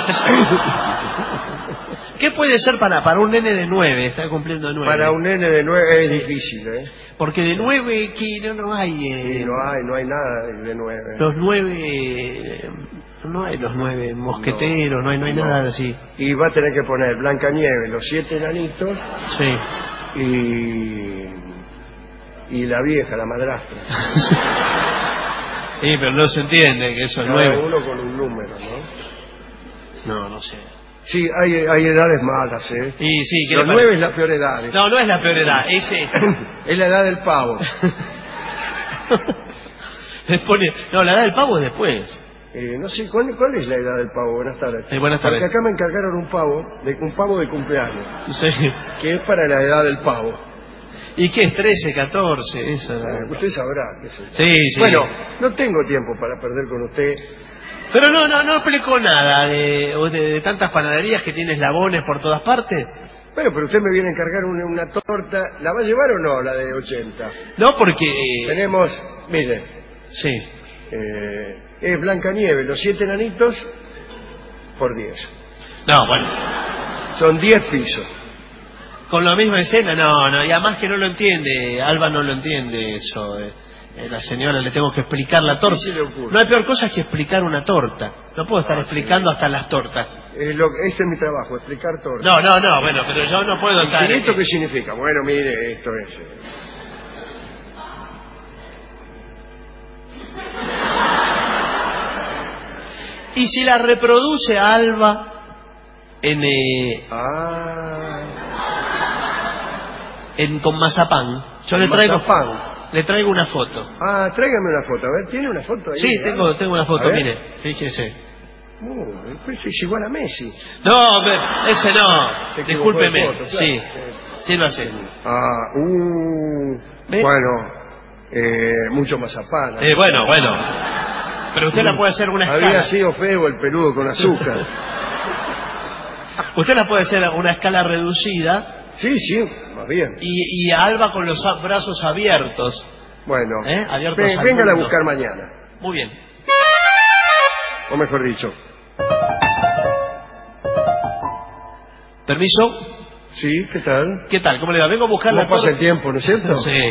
¿Qué puede ser para, para un nene de nueve? Está cumpliendo nueve. Para un nene de nueve es difícil, ¿eh? Porque de nueve, que no, no hay... Eh, sí, no hay, no hay nada de nueve. Los nueve... No hay los nueve mosqueteros, no, no hay, no hay no. nada así. Y va a tener que poner Blancanieves, los siete enanitos. Sí. Y... y la vieja, la madrastra. Sí, pero no se entiende que eso es no, nueve. Uno con un número, ¿no? No, no sé. Sí, hay, hay edades malas, ¿eh? Y sí, los nueve es la peor edad. ¿eh? No, no es la peor edad, ese es la edad del pavo. Les pone... No, la edad del pavo es después. Eh, no sé, ¿cuál, ¿cuál es la edad del pavo? Buenas tardes. Eh, buenas tardes. Porque acá me encargaron un pavo, de, un pavo de cumpleaños. Sí. Que es para la edad del pavo. ¿Y qué es? trece, catorce, eso. Eh, usted sabrá. Qué sé yo. Sí, sí. Bueno, no tengo tiempo para perder con usted. Pero no, no, no explicó nada de, de, de tantas panaderías que tiene eslabones por todas partes. Bueno, pero usted me viene a encargar una, una torta. ¿La va a llevar o no, la de ochenta? No, porque... Tenemos, mire. Sí. Eh, es Blancanieves, los siete enanitos, por diez. No, bueno. Son diez pisos. Con la misma escena, no, no, y además que no lo entiende, Alba no lo entiende eso. Eh, eh, la señora le tengo que explicar la torta. ¿Qué se le ocurre? No hay peor cosa que explicar una torta. No puedo estar ah, explicando sí. hasta las tortas. Eh, lo, ese es mi trabajo, explicar tortas. No, no, no, bueno, pero yo no puedo estar... ¿Y esto eh, qué significa? Bueno, mire, esto es... Eh... Y si la reproduce Alba en... Eh, ah. en con mazapán, yo le traigo... Mazapán. Le traigo una foto. Ah, tráigame una foto. A ver, ¿tiene una foto ahí? Sí, tengo, tengo una foto, mire, fíjese. Uh, pues es igual a Messi. No, ese no. Discúlpeme. Foto, claro. Sí, sí lo hace. Ah, uh, bueno, eh, mucho mazapán. Eh, bueno, bueno. Pero usted la puede hacer una escala. Había sido feo el peludo con azúcar. Usted la puede hacer a una escala reducida. Sí, sí, más bien. Y, y Alba con los brazos abiertos. Bueno, ¿Eh? abiertos ven, véngala a buscar mañana. Muy bien. O mejor dicho. ¿Permiso? Sí, ¿qué tal? ¿Qué tal? ¿Cómo le va? Vengo a buscar la torta. ¿Cómo pasa el tiempo, no es cierto? Sí.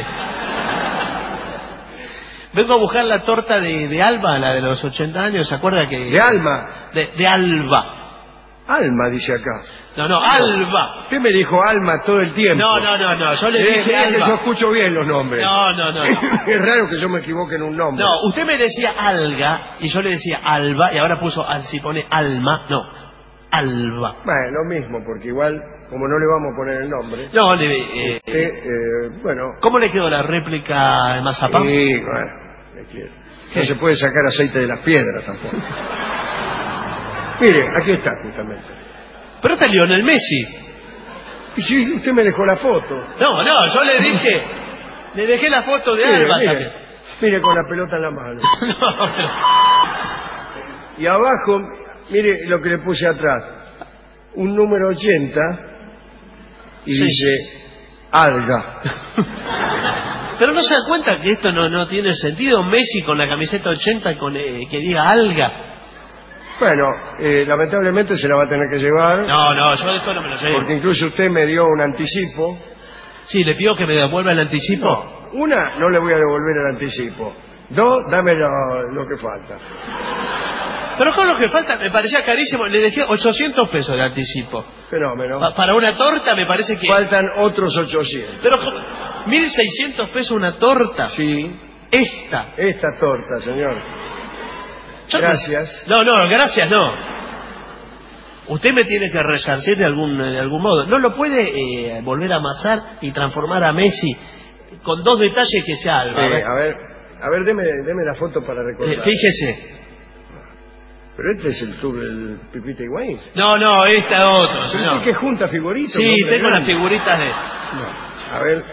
Vengo a buscar la torta de, de Alba, la de los ochenta años, ¿se acuerda que...? ¿De Alma? De, de Alba. Alma, dice acá. No, no, Alba. Usted me dijo Alma todo el tiempo. No, no, no, no, yo le eh, dije Alba. Que yo escucho bien los nombres. No, no, no, no. Es raro que yo me equivoque en un nombre. No, usted me decía Alga y yo le decía Alba y ahora puso, si pone Alma, no, Alba. Bueno, lo mismo, porque igual, como no le vamos a poner el nombre... No, le... Eh, usted, eh, bueno... ¿Cómo le quedó la réplica de mazapán? Sí, bueno, le quiero. No se puede sacar aceite de las piedras tampoco. Mire, aquí está justamente. Pero está Lionel Messi. Y sí, usted me dejó la foto. No, no, yo le dije, le dejé la foto de mire, Alba mire, también. Mire con la pelota en la mano. No, no. Y abajo, mire lo que le puse atrás. Un número ochenta y sí. Dice alga. Pero no se da cuenta que esto no, no tiene sentido. Messi con la camiseta ochenta con, eh, que diga alga. Bueno, eh, lamentablemente se la va a tener que llevar. No, no, yo esto no me lo sé. Porque incluso usted me dio un anticipo. Sí, le pido que me devuelva el anticipo. No, una, no le voy a devolver el anticipo. Dos, dame lo, lo que falta. Pero con lo que falta me parecía carísimo. Le dejé ochocientos pesos de anticipo. Fenómeno. Pa para una torta me parece que... Faltan otros ochocientos. Pero mil seiscientos pesos una torta. Sí. Esta. Esta torta, señor. Yo Gracias. No, no, gracias no. Usted me tiene que resarcir de algún, de algún modo. ¿No lo puede eh, volver a amasar y transformar a Messi con dos detalles que sea Alba? Eh, a ver, a ver, deme, deme la foto para recordar. Eh, fíjese. Pero este es el tour del Pipita Higuaín. No, no, esta es otro, señor. ¿Usted que junta figuritas? Sí, tengo las figuritas de... No. A ver.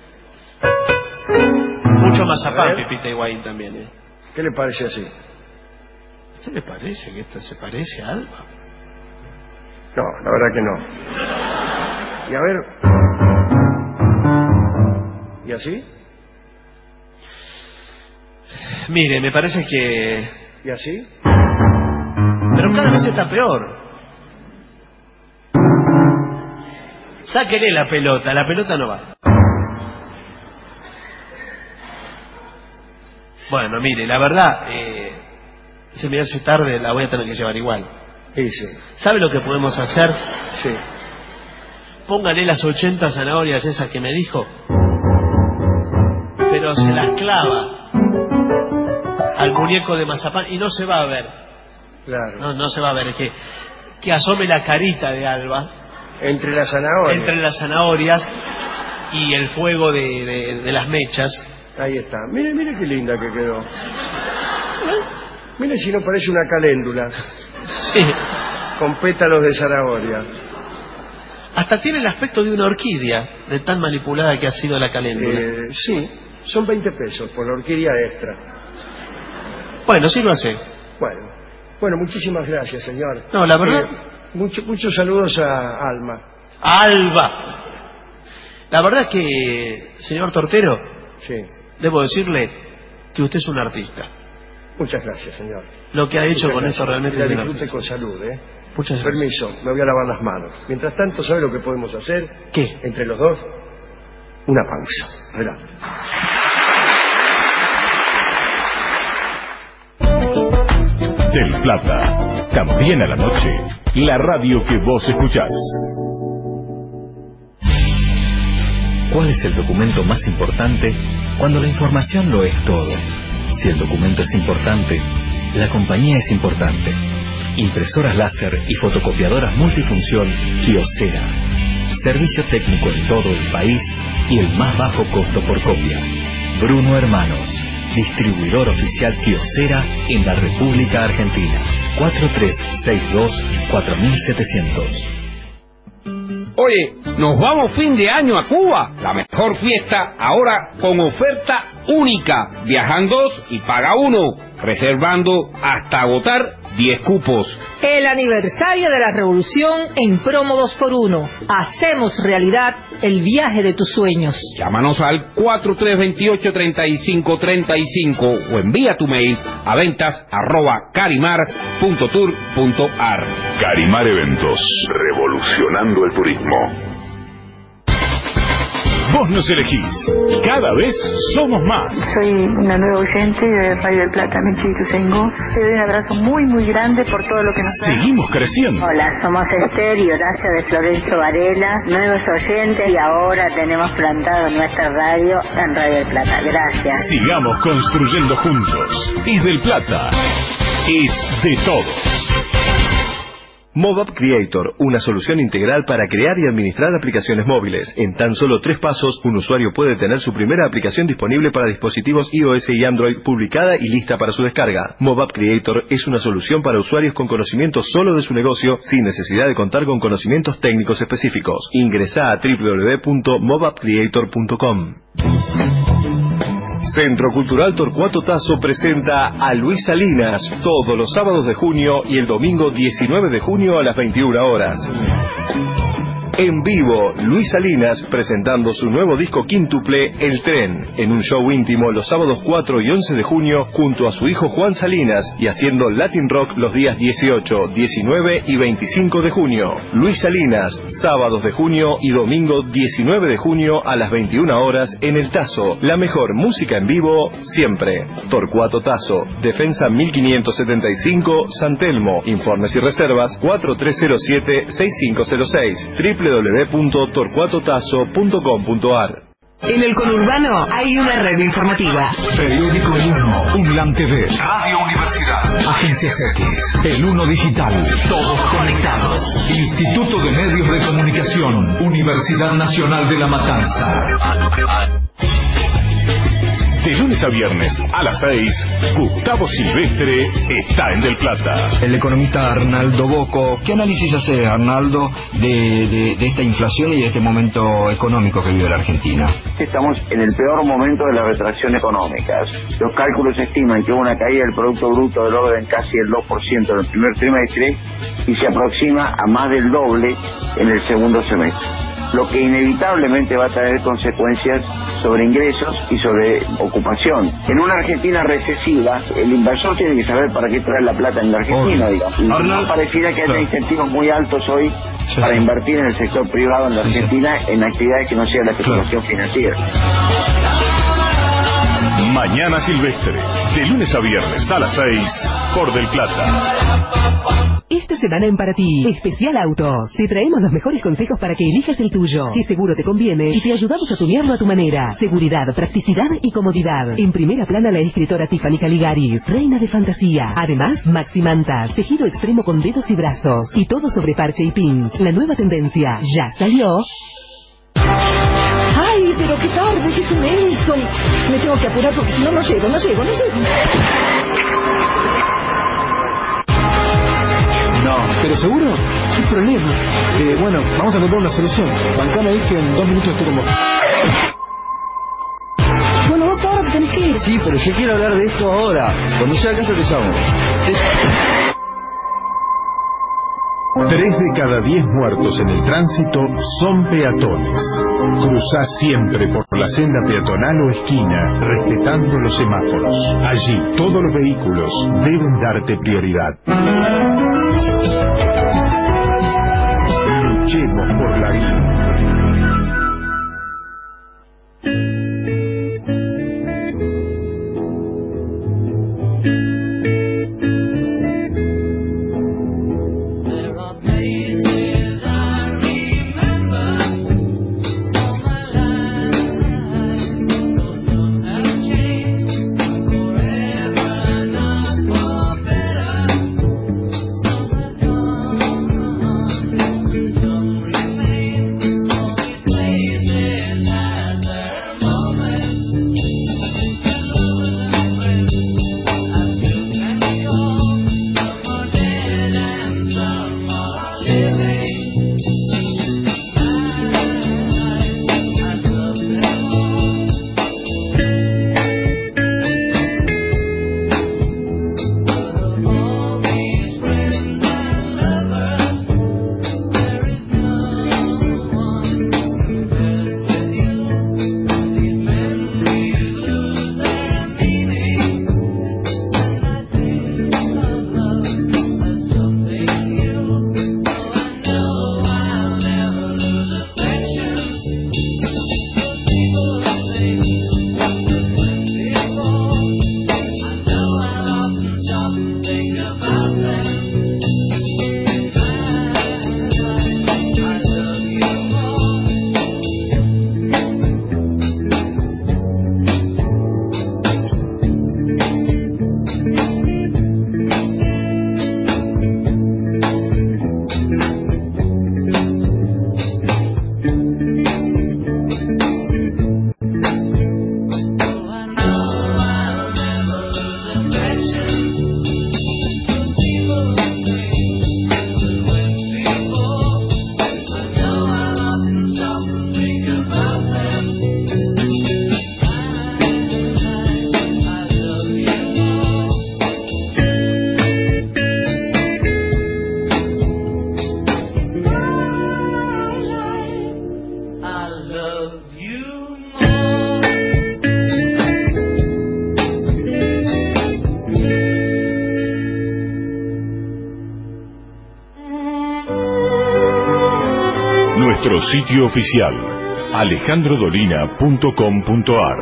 Mucho mazapán, Pipita Higuaín también, ¿eh? ¿Qué le parece así? ¿A usted le parece que esta se parece a Alba? No, la verdad que no. Y a ver. ¿Y así? Mire, me parece que... ¿Y así? Pero cada vez está peor. Sáquele la pelota, la pelota no va. Bueno, mire, la verdad, eh, se me hace tarde, la voy a tener que llevar igual. Sí, sí. ¿Sabe lo que podemos hacer? Sí. Póngale las ochenta zanahorias esas que me dijo, pero se las clava al muñeco de mazapán y no se va a ver. Claro. No, no se va a ver, es que, que asome la carita de Alba. Entre las zanahorias. Entre las zanahorias y el fuego de, de, de las mechas. Ahí está. Mire, mire qué linda que quedó. Mire si no parece una caléndula. Sí. Con pétalos de zanahoria. Hasta tiene el aspecto de una orquídea, de tan manipulada que ha sido la caléndula. Eh, sí, son veinte pesos por la orquídea extra. Bueno, sí lo hace. Bueno, bueno, muchísimas gracias, señor. No, la verdad... Eh, mucho, muchos saludos a Alma. ¡Alba! La verdad es que, señor Tortero, sí, debo decirle que usted es un artista. Muchas gracias, señor. Lo que ha hecho Muchas con gracias. esto realmente Y la es un disfrute artista. con salud, ¿eh? Muchas gracias. Permiso, me voy a lavar las manos. Mientras tanto, ¿sabe lo que podemos hacer? ¿Qué? Entre los dos, una pausa. Adelante. Del Plata, también a la noche, la radio que vos escuchás. ¿Cuál es el documento más importante cuando la información lo es todo? Si el documento es importante, la compañía es importante. Impresoras láser y fotocopiadoras multifunción Kyocera. Servicio técnico en todo el país y el más bajo costo por copia. Bruno Hermanos, distribuidor oficial Kyocera en la República Argentina. cuatro tres seis dos cuatro siete cero cero. Oye, nos vamos fin de año a Cuba. La mejor fiesta ahora con oferta única. Viajan dos y paga uno. Reservando hasta agotar diez cupos. El aniversario de la revolución en promo dos por uno. Hacemos realidad el viaje de tus sueños. Llámanos al cuatro tres dos ocho, tres cinco tres cinco o envía tu mail a ventas arroba carimar punto tour punto ar. Carimar Eventos, revolucionando el turismo. Vos nos elegís. Cada vez somos más. Soy una nueva oyente de Radio del Plata, Michituzengo. Te doy un abrazo muy, muy grande por todo lo que nos da. Seguimos creciendo. Hola, somos Esther y Horacio de Florencio Varela, nuevos oyentes, y ahora tenemos plantado nuestra radio en Radio del Plata. Gracias. Sigamos construyendo juntos. Es del Plata. Es de todos. MobApp Creator, una solución integral para crear y administrar aplicaciones móviles. En tan solo tres pasos, un usuario puede tener su primera aplicación disponible para dispositivos iOS y Android, publicada y lista para su descarga. MobApp Creator es una solución para usuarios con conocimiento solo de su negocio, sin necesidad de contar con conocimientos técnicos específicos. Ingresá a doble u doble u doble u punto mobapp creator punto com. Centro Cultural Torcuato Tasso presenta a Luis Salinas todos los sábados de junio y el domingo diecinueve de junio a las veintiuna horas. En vivo, Luis Salinas presentando su nuevo disco quíntuple, El Tren, en un show íntimo los sábados cuatro y once de junio junto a su hijo Juan Salinas y haciendo Latin Rock los días dieciocho, diecinueve y veinticinco de junio. Luis Salinas, sábados de junio y domingo diecinueve de junio a las veintiuna horas en El Tazo. La mejor música en vivo siempre. Torcuato Tazo, Defensa mil quinientos setenta y cinco, San Telmo. Informes y reservas cuatro tres cero siete, seis cinco cero seis, doble u doble u doble u punto torcuato tazo punto com punto a r. En el conurbano hay una red informativa. Periódico El Uno, UNLAM T V, Radio Universidad, Agencias X, El Uno Digital, todos conectados. Instituto de Medios de Comunicación, Universidad Nacional de La Matanza. De lunes a viernes a las seis, Gustavo Silvestre está en Del Plata. El economista Arnaldo Bocco. ¿Qué análisis hace Arnaldo de, de, de esta inflación y de este momento económico que vive la Argentina? Estamos en el peor momento de la retracción económica. Los cálculos estiman que hubo una caída del Producto Bruto del orden casi el dos por ciento en el primer trimestre y se aproxima a más del doble en el segundo semestre, lo que inevitablemente va a traer consecuencias sobre ingresos y sobre ocupación. En una Argentina recesiva, el inversor tiene que saber para qué trae la plata en la Argentina, oh. digamos. Y Arnold, no pareciera que haya claro. incentivos muy altos hoy sí. para invertir en el sector privado en la Argentina sí. en actividades que no sean la especulación claro. financiera. Mañana Silvestre, de lunes a viernes a las seis, por Del Plata. Esta semana en Para Ti, Especial Autos. Te traemos los mejores consejos para que elijas el tuyo. Que seguro te conviene y te ayudamos a tunearlo a tu manera. Seguridad, practicidad y comodidad. En primera plana la escritora Tiffany Caligaris, reina de fantasía. Además, Maxi Mantas, tejido extremo con dedos y brazos. Y todo sobre parche y pin. La nueva tendencia ya salió. ¡Ay, pero qué tarde, qué inmenso! Me tengo que apurar porque si no, no llego, no llego, no llego. No, pero seguro, ¿qué problema? Eh, bueno, vamos a encontrar una solución. Bancame ahí que en dos minutos estoy con vos. Bueno, vos ahora te tenés que ir. Sí, pero yo quiero hablar de esto ahora. Cuando llegue a casa te llamo. Es... Tres de cada diez muertos en el tránsito son peatones. Cruzá siempre por la senda peatonal o esquina, respetando los semáforos. Allí, todos los vehículos deben darte prioridad. Luchemos por la vida. Nuestro sitio oficial, alejandro dolina punto com punto ar.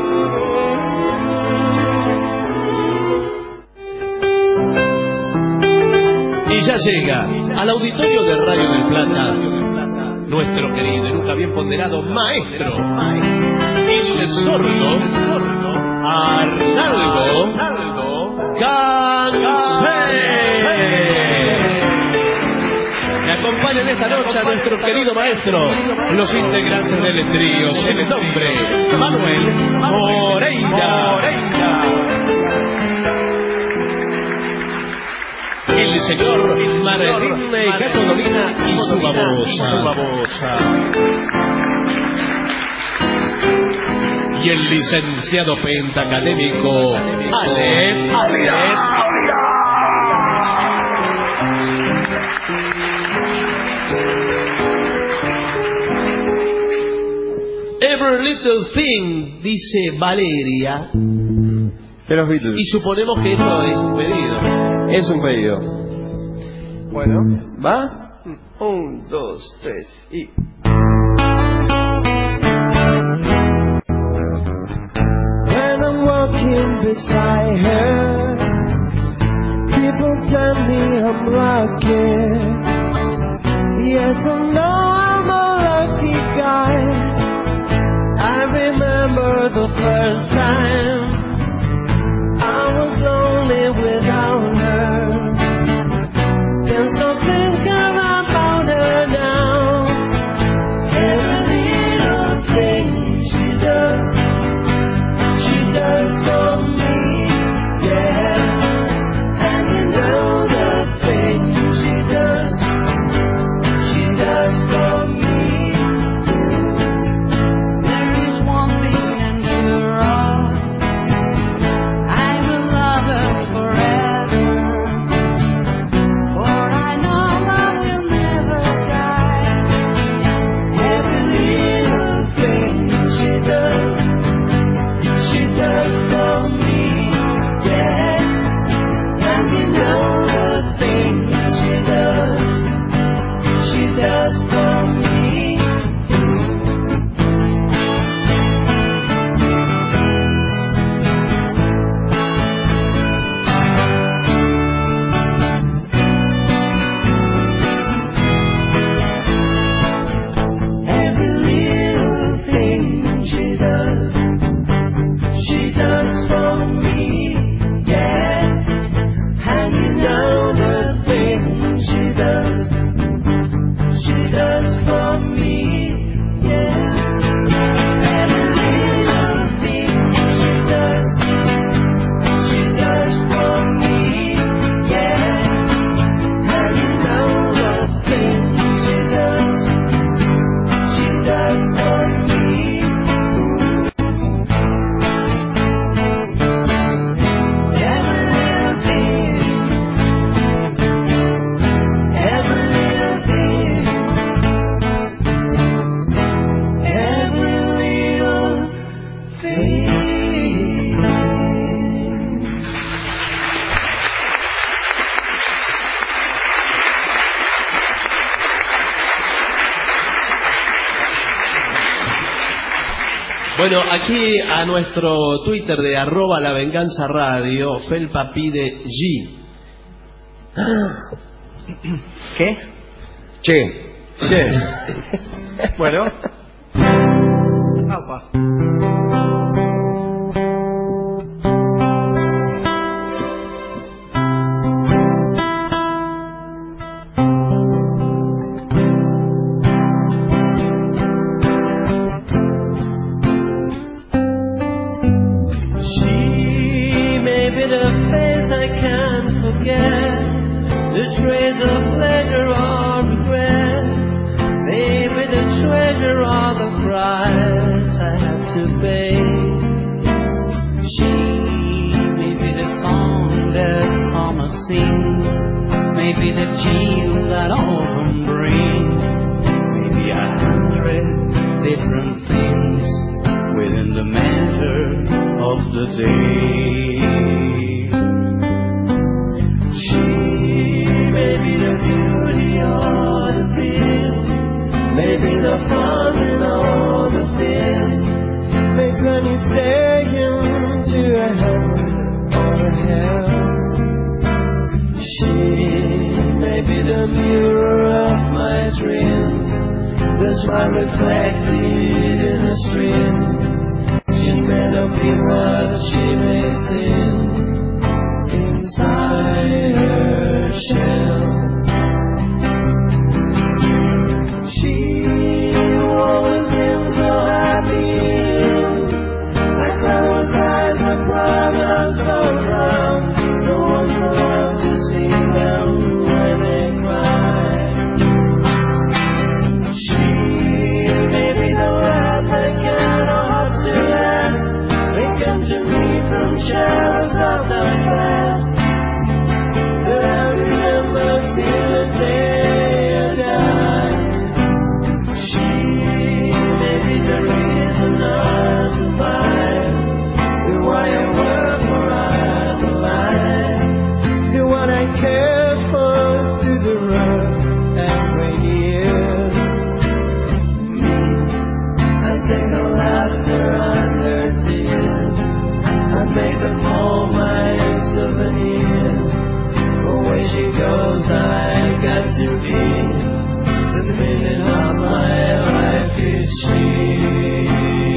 Y ya llega al auditorio de Radio del Plata nuestro querido y nunca bien ponderado maestro, el sordo Arnaldo Gansé. Me acompañan esta noche a nuestro querido maestro, los integrantes del trío, sin nombre, Manuel Moreira, el señor Martín Gato Dolina y su babosa, y el licenciado pentacadémico Ale Ale. Every little thing, dice Valeria. De los Beatles. Y suponemos que esto es un pedido. Es un pedido. Bueno, ¿va? Un, dos, tres y... When I'm walking beside her, people tell me I'm lucky. Yes, I know I'm a lucky guy. I remember the first time I was lonely without her. Can't stop thinking about her now. Every little thing she does, she does for me, yeah. And you know the thing she does, she does for me. There is one thing I'm sure of, I will love her forever. For I know I will never die. Every little thing she does, she does for me, yeah. And you know the thing she does, she does for me. Every little thing she does, she does for me, yeah. And you know the thing she does, she does for me, yeah. Every little thing she does, she does for me, yeah. And you know the thing she does, she does for me. Every little thing, every little thing, every little thing. Bueno, aquí a nuestro Twitter de arroba la venganza radio, Felpa pide G. ¿Qué? Che. Che. Bueno. She may be the face I can't forget, the trace of pleasure or regret, maybe the treasure or the price I have to pay. She may be the song that summer sings, maybe the chill that autumn brings, maybe a hundred different things within the measure of the day. She may be the beauty or the peace, may the fun and all the fears may turn you stay into a heaven or a hell. She may be the mirror of my dreams, the smile reflected in a stream. She may not be what she may seem inside her shell. She always seems so happy, like flowers' eyes are proud and so proud. No one's allowed to see them when they cry. She may be the laugh that cannot hope to last. They come to me from shadows of the past that I remember till the day I die. She may be the reason I survive, the why I work or I'm alive, the one I cared for through the rough and great years. Me, I take the laughter under tears, I make them all my souvenirs. But when she goes, I got to be the minute of my life is she.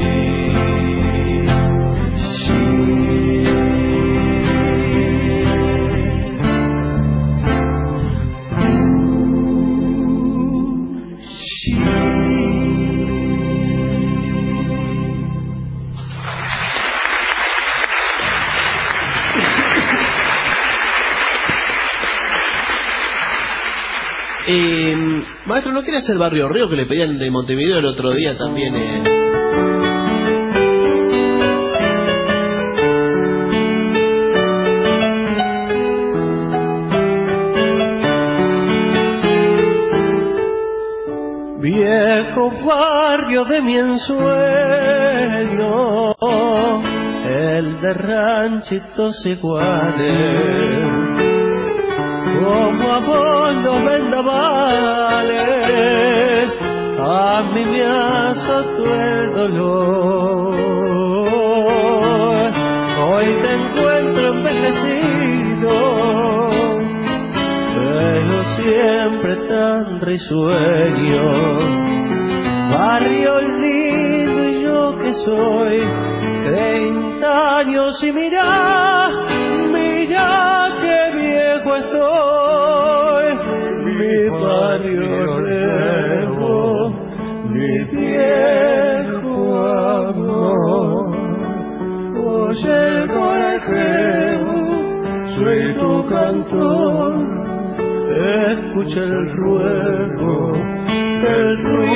Eh, maestro, ¿no quiere hacer Barrio Río que le pedían de Montevideo el otro día también? Eh? Viejo barrio de mi ensueño, el de ranchitos iguales, como a vos los vendavales, a mí me azotó el dolor. Hoy te encuentro envejecido, pero siempre tan risueño. Barrio lindo y yo que soy, treinta años y mirá, mirá que viejo estoy. Mi barrio nuevo, mi viejo amor. Oye el corajeo, soy tu cantor. Escucha el ruego del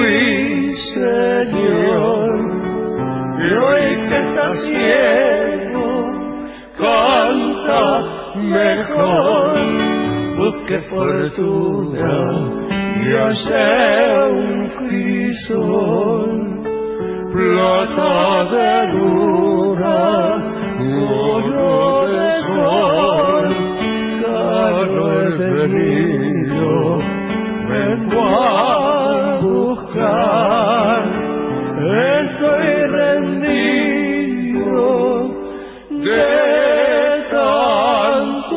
ruiseñor, y hoy que está ciego canta mejor. Busque fortuna y hace un crisol, plata de luna, oro de sol. Caro el venido, vengo a buscar, estoy rendido de tanto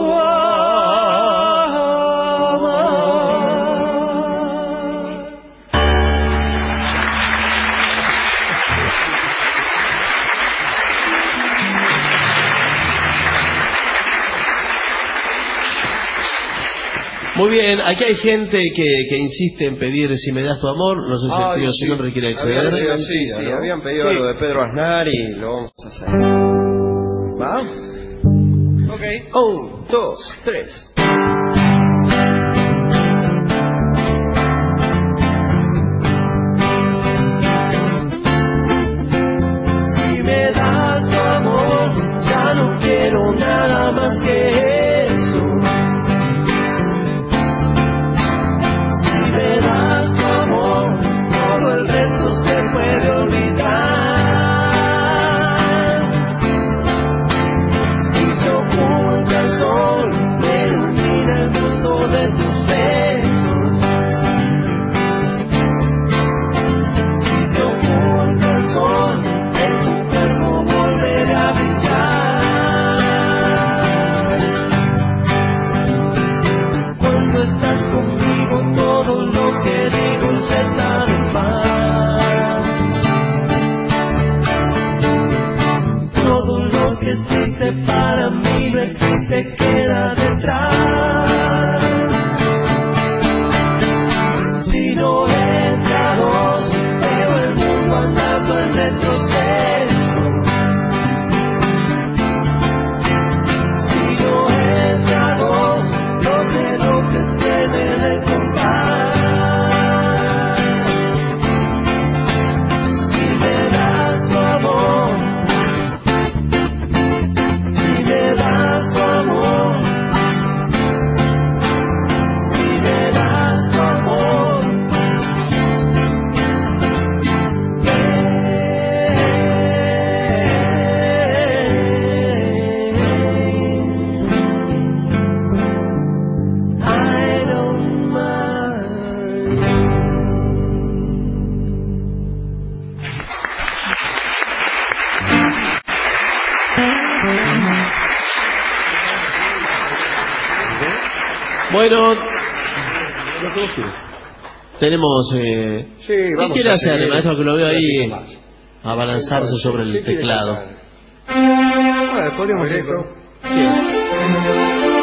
Muy bien, aquí hay gente que, que insiste en pedir Si me das tu amor. No sé si el tío sí. Simón requiere acceder. Habían, sí, sí, sí, ¿no? habían pedido Sí. algo de Pedro Aznar y lo vamos a hacer. ¿Va? Ok. Un, dos, tres. Si me das tu amor, ya no quiero nada más que eso. Si me das tu amor, todo el resto se puede olvidar. Si se oculta el sol, pero Bueno, tenemos... Eh, Sí, ¿qué vamos quiere a hacer, seguir. maestro, que lo veo ahí Más. a balanzarse sobre el ¿Qué quiere teclado? cantar? Bueno, podríamos ir esto. con- ¿Qué es?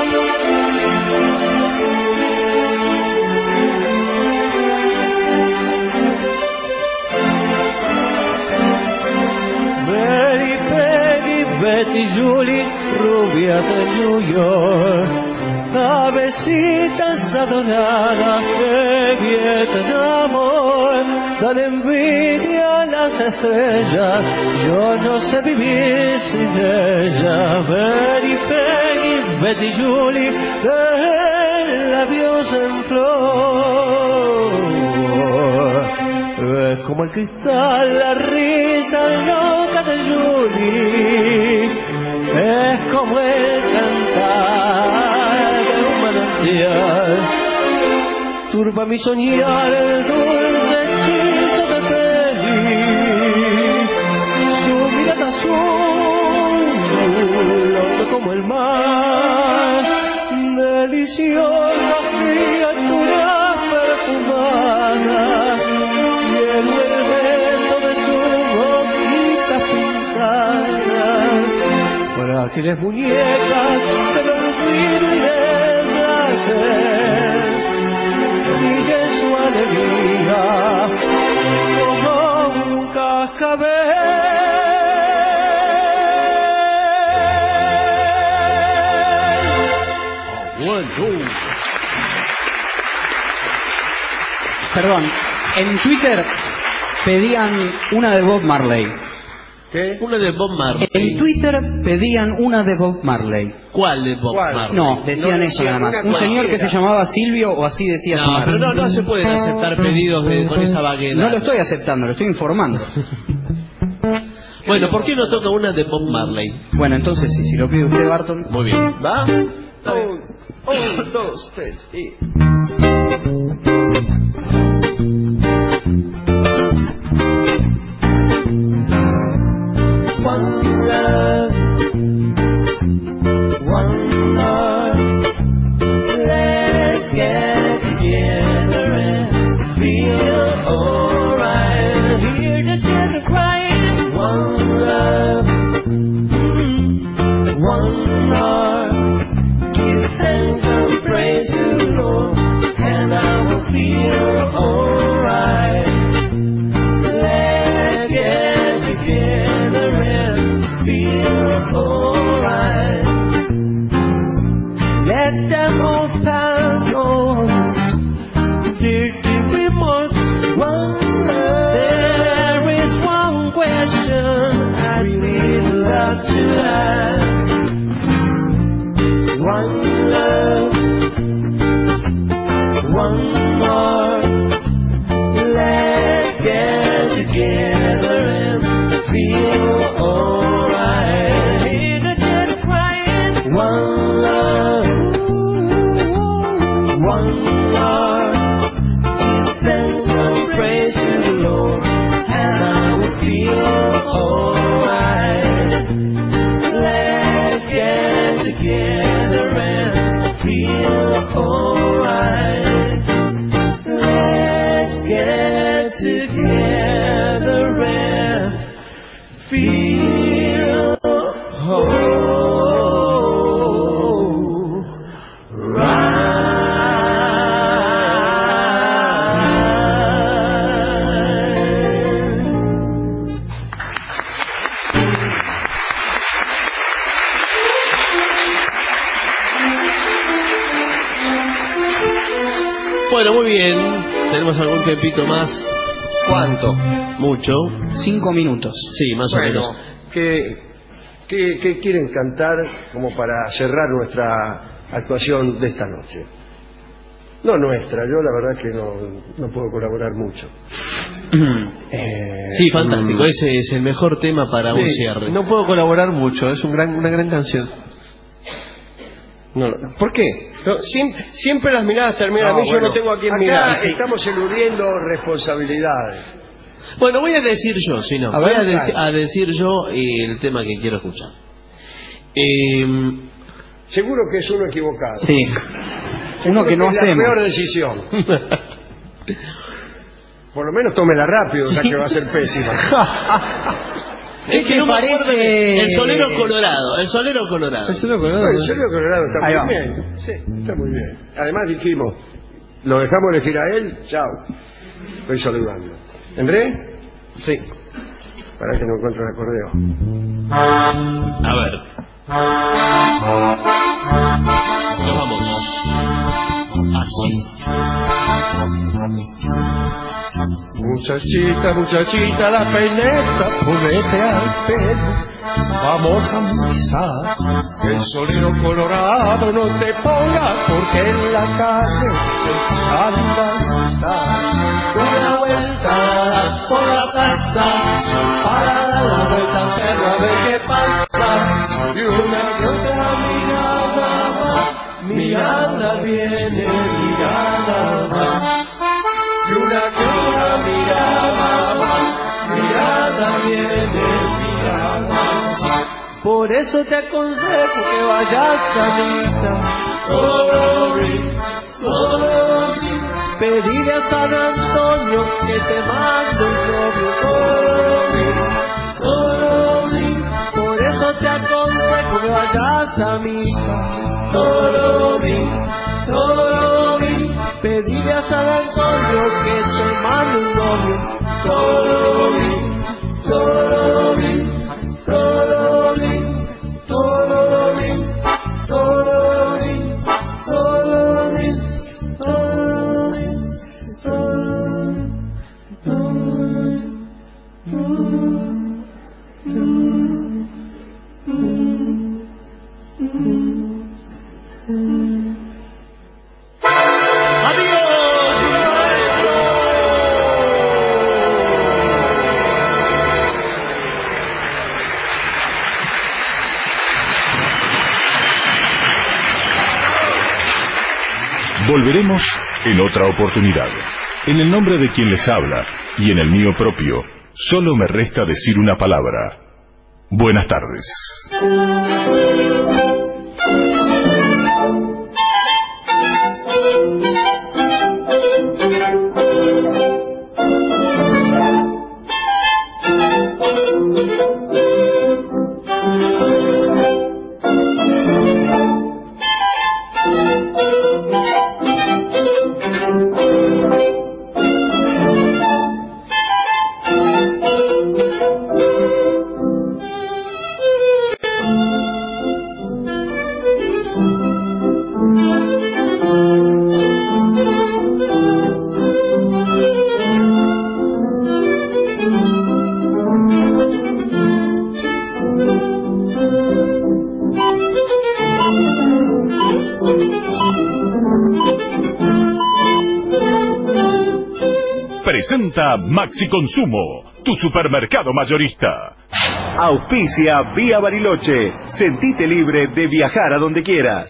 Mary, Peggy, Betty, Julie, rubia de New York, avecitas adoradas de Vietnam, dan envidia a las estrellas, yo no sé vivir sin ella. Mary, Peggy, Betty, Julie, de labios en flor. Es como el cristal, la risa loca de Julie, es como el cantar de un manantial, turba mi soñar el dulce hechizo de Peggy, su mirada azul, hondo como el mar, deliciosas criaturas perfumadas, el beso de sus boquitas pintadas, frágiles muñecas del olvido y del placer, y de su alegría como un cascabel. Perdón, en Twitter pedían una de Bob Marley. ¿Qué? Una de Bob Marley. En Twitter pedían una de Bob Marley. ¿Cuál de Bob ¿Cuál? Marley? No, decían No eso decían nada más. una Un señor que cualquiera. se llamaba Silvio o así decía su No, madre. pero no, no se pueden aceptar pedidos de, con esa vaguedad. No lo estoy aceptando, lo estoy informando. Bueno, ¿por qué no toca una de Bob Marley? Bueno, entonces sí, si lo pide usted, Barton. Muy bien. ¿Va? Un, un, dos, tres y... One love, one heart, let's get together and feel alright. Hear the children crying. One love, mm, one heart, give thanks and praise to the Lord, and I will feel alright. Let's get together and feel alright. Let them all pass on. Dirty remarks. One love. There is one question I really love to ask. One love, one heart. Let's get together and feel alright. Hear the children crying. One love, one heart. Give thanks and praise to the Lord, and I will feel alright. Let's get together and feel alright. Let's get together and feel whole. Bueno, muy bien. ¿Tenemos algún tiempito más? ¿Cuánto? Mucho. Cinco minutos. Sí, más Bueno, o menos. ¿qué, qué, qué quieren cantar como para cerrar nuestra actuación de esta noche? No nuestra, yo la verdad que no, no puedo colaborar mucho. Eh, Sí, fantástico. Ese es el mejor tema para un cierre. No puedo colaborar mucho, es un gran, una gran canción. No, no. ¿Por qué? No, siempre, siempre las miradas terminan a mí, yo bueno, no tengo a quién acá mirar. sí. estamos eludiendo responsabilidades. Bueno, voy a decir yo, si no. A voy ver, a, deci- dale. a decir yo eh, el tema que quiero escuchar. Eh, Seguro que es uno equivocado. Sí. uno que no es hacemos. la peor decisión. Por lo menos tómela rápido, ya que va a ser pésima. Es que no me acuerdo parece- que- El solero colorado, el solero colorado. El solero colorado. Bueno, el solero colorado está Ahí muy va. bien. Sí, está muy bien. Además dijimos, lo dejamos elegir a él, chao. Estoy saludando. ¿Entré? Sí. Para que no encuentre el acordeón. A ver. Nos vamos. Así. Muchachita, muchachita, la peineta, ponete al pelo. Vamos a misa, el solero colorado no te pongas, porque en la calle andas. Una vuelta por la plaza, para dar la vuelta perro a ver qué pasa. Y una que otra mirada va, mirada viene, mirada va. Y una que otra mirada va, mirada viene, mirada va. Por eso te aconsejo que vayas a misa. Sorry, sorry. Pedirle a San Antonio que te mande un novio. Sorry, sorry. Por eso te aconsejo que vayas a misa. Sorry, sorry. Pedirle a San Antonio que te mande un novio. Sorry, sorry, sorry, sorry, sorry, sorry, Volveremos en otra oportunidad. En el nombre de quien les habla y en el mío propio, solo me resta decir una palabra. Buenas tardes. Presenta Maxi Consumo, tu supermercado mayorista. Auspicia Vía Bariloche. Sentite libre de viajar a donde quieras.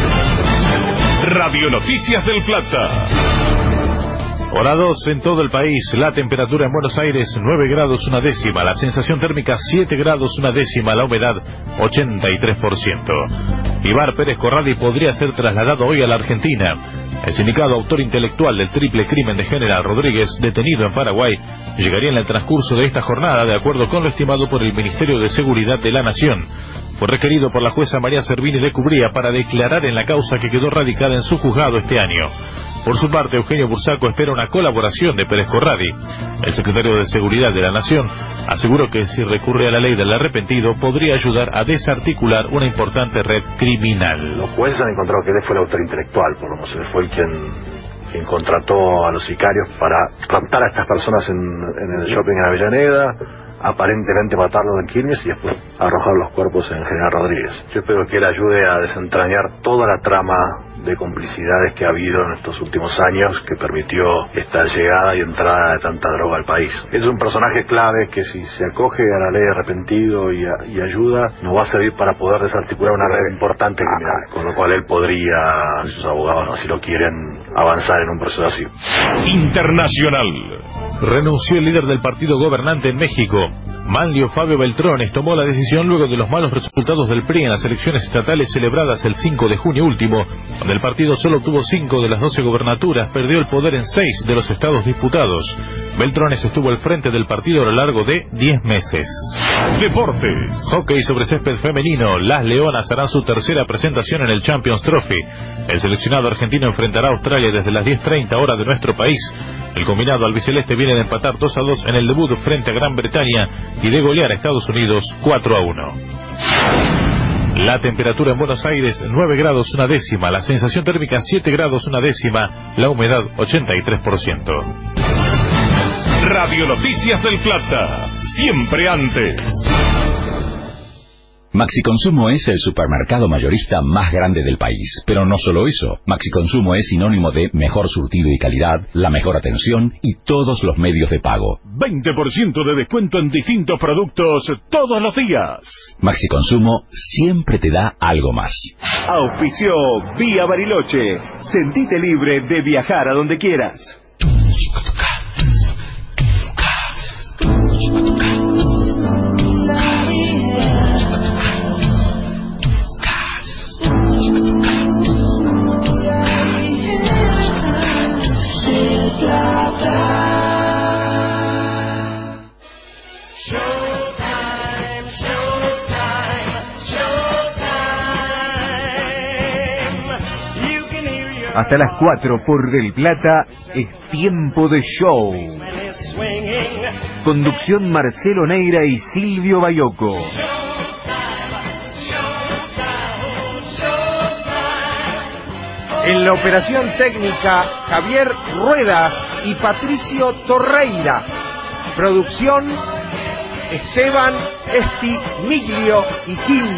Radio Noticias del Plata. Hora dos en todo el país, la temperatura en Buenos Aires nueve grados una décima, la sensación térmica siete grados una décima, la humedad ochenta y tres por ciento. Ibar Pérez Corradi podría ser trasladado hoy a la Argentina. El sindicado autor intelectual del triple crimen de General Rodríguez, detenido en Paraguay, llegaría en el transcurso de esta jornada, de acuerdo con lo estimado por el Ministerio de Seguridad de la Nación. Fue requerido por la jueza María Servini de Cubría para declarar en la causa que quedó radicada en su juzgado este año. Por su parte, Eugenio Bursaco espera una colaboración de Pérez Corradi. El secretario de Seguridad de la Nación aseguró que si recurre a la ley del arrepentido podría ayudar a desarticular una importante red criminal. Los jueces han encontrado que él fue el autor intelectual, por lo menos él fue el quien, quien contrató a los sicarios para raptar a estas personas en, en el shopping en Avellaneda, aparentemente matarlos en Quilmes y después arrojar los cuerpos en General Rodríguez. Yo espero que él ayude a desentrañar toda la trama de complicidades que ha habido en estos últimos años que permitió esta llegada y entrada de tanta droga al país. Es un personaje clave que si se acoge a la ley de arrepentido y, a, y ayuda, nos va a servir para poder desarticular una red importante criminal, con lo cual él podría, sus abogados si lo quieren, avanzar en un proceso así. Internacional. Renunció el líder del partido gobernante en México. Manlio Fabio Beltrones tomó la decisión luego de los malos resultados del P R I en las elecciones estatales celebradas el cinco de junio último, donde el partido solo obtuvo cinco de las doce gobernaturas, perdió el poder en seis de los estados disputados. Beltrones estuvo al frente del partido a lo largo de diez meses. Deportes. Hockey sobre césped femenino. Las Leonas harán su tercera presentación en el Champions Trophy. El seleccionado argentino enfrentará a Australia desde las diez treinta hora de nuestro país. El combinado albiceleste viene de empatar dos a dos en el debut frente a Gran Bretaña y de golear a Estados Unidos cuatro a uno. La temperatura en Buenos Aires nueve grados una décima, la sensación térmica siete grados una décima, la humedad ochenta y tres por ciento. Radio Noticias del Plata, siempre antes. Maxi Consumo es el supermercado mayorista más grande del país. Pero no solo eso, Maxi Consumo es sinónimo de mejor surtido y calidad, la mejor atención y todos los medios de pago. veinte por ciento de descuento en distintos productos todos los días. Maxi Consumo siempre te da algo más. Auspició Vía Bariloche. Sentite libre de viajar a donde quieras. Hasta las cuatro por Del Plata es tiempo de show. Conducción Marcelo Neira y Silvio Bayoco. En la operación técnica, Javier Ruedas y Patricio Torreira. Producción, Esteban Esti Miglio y Kim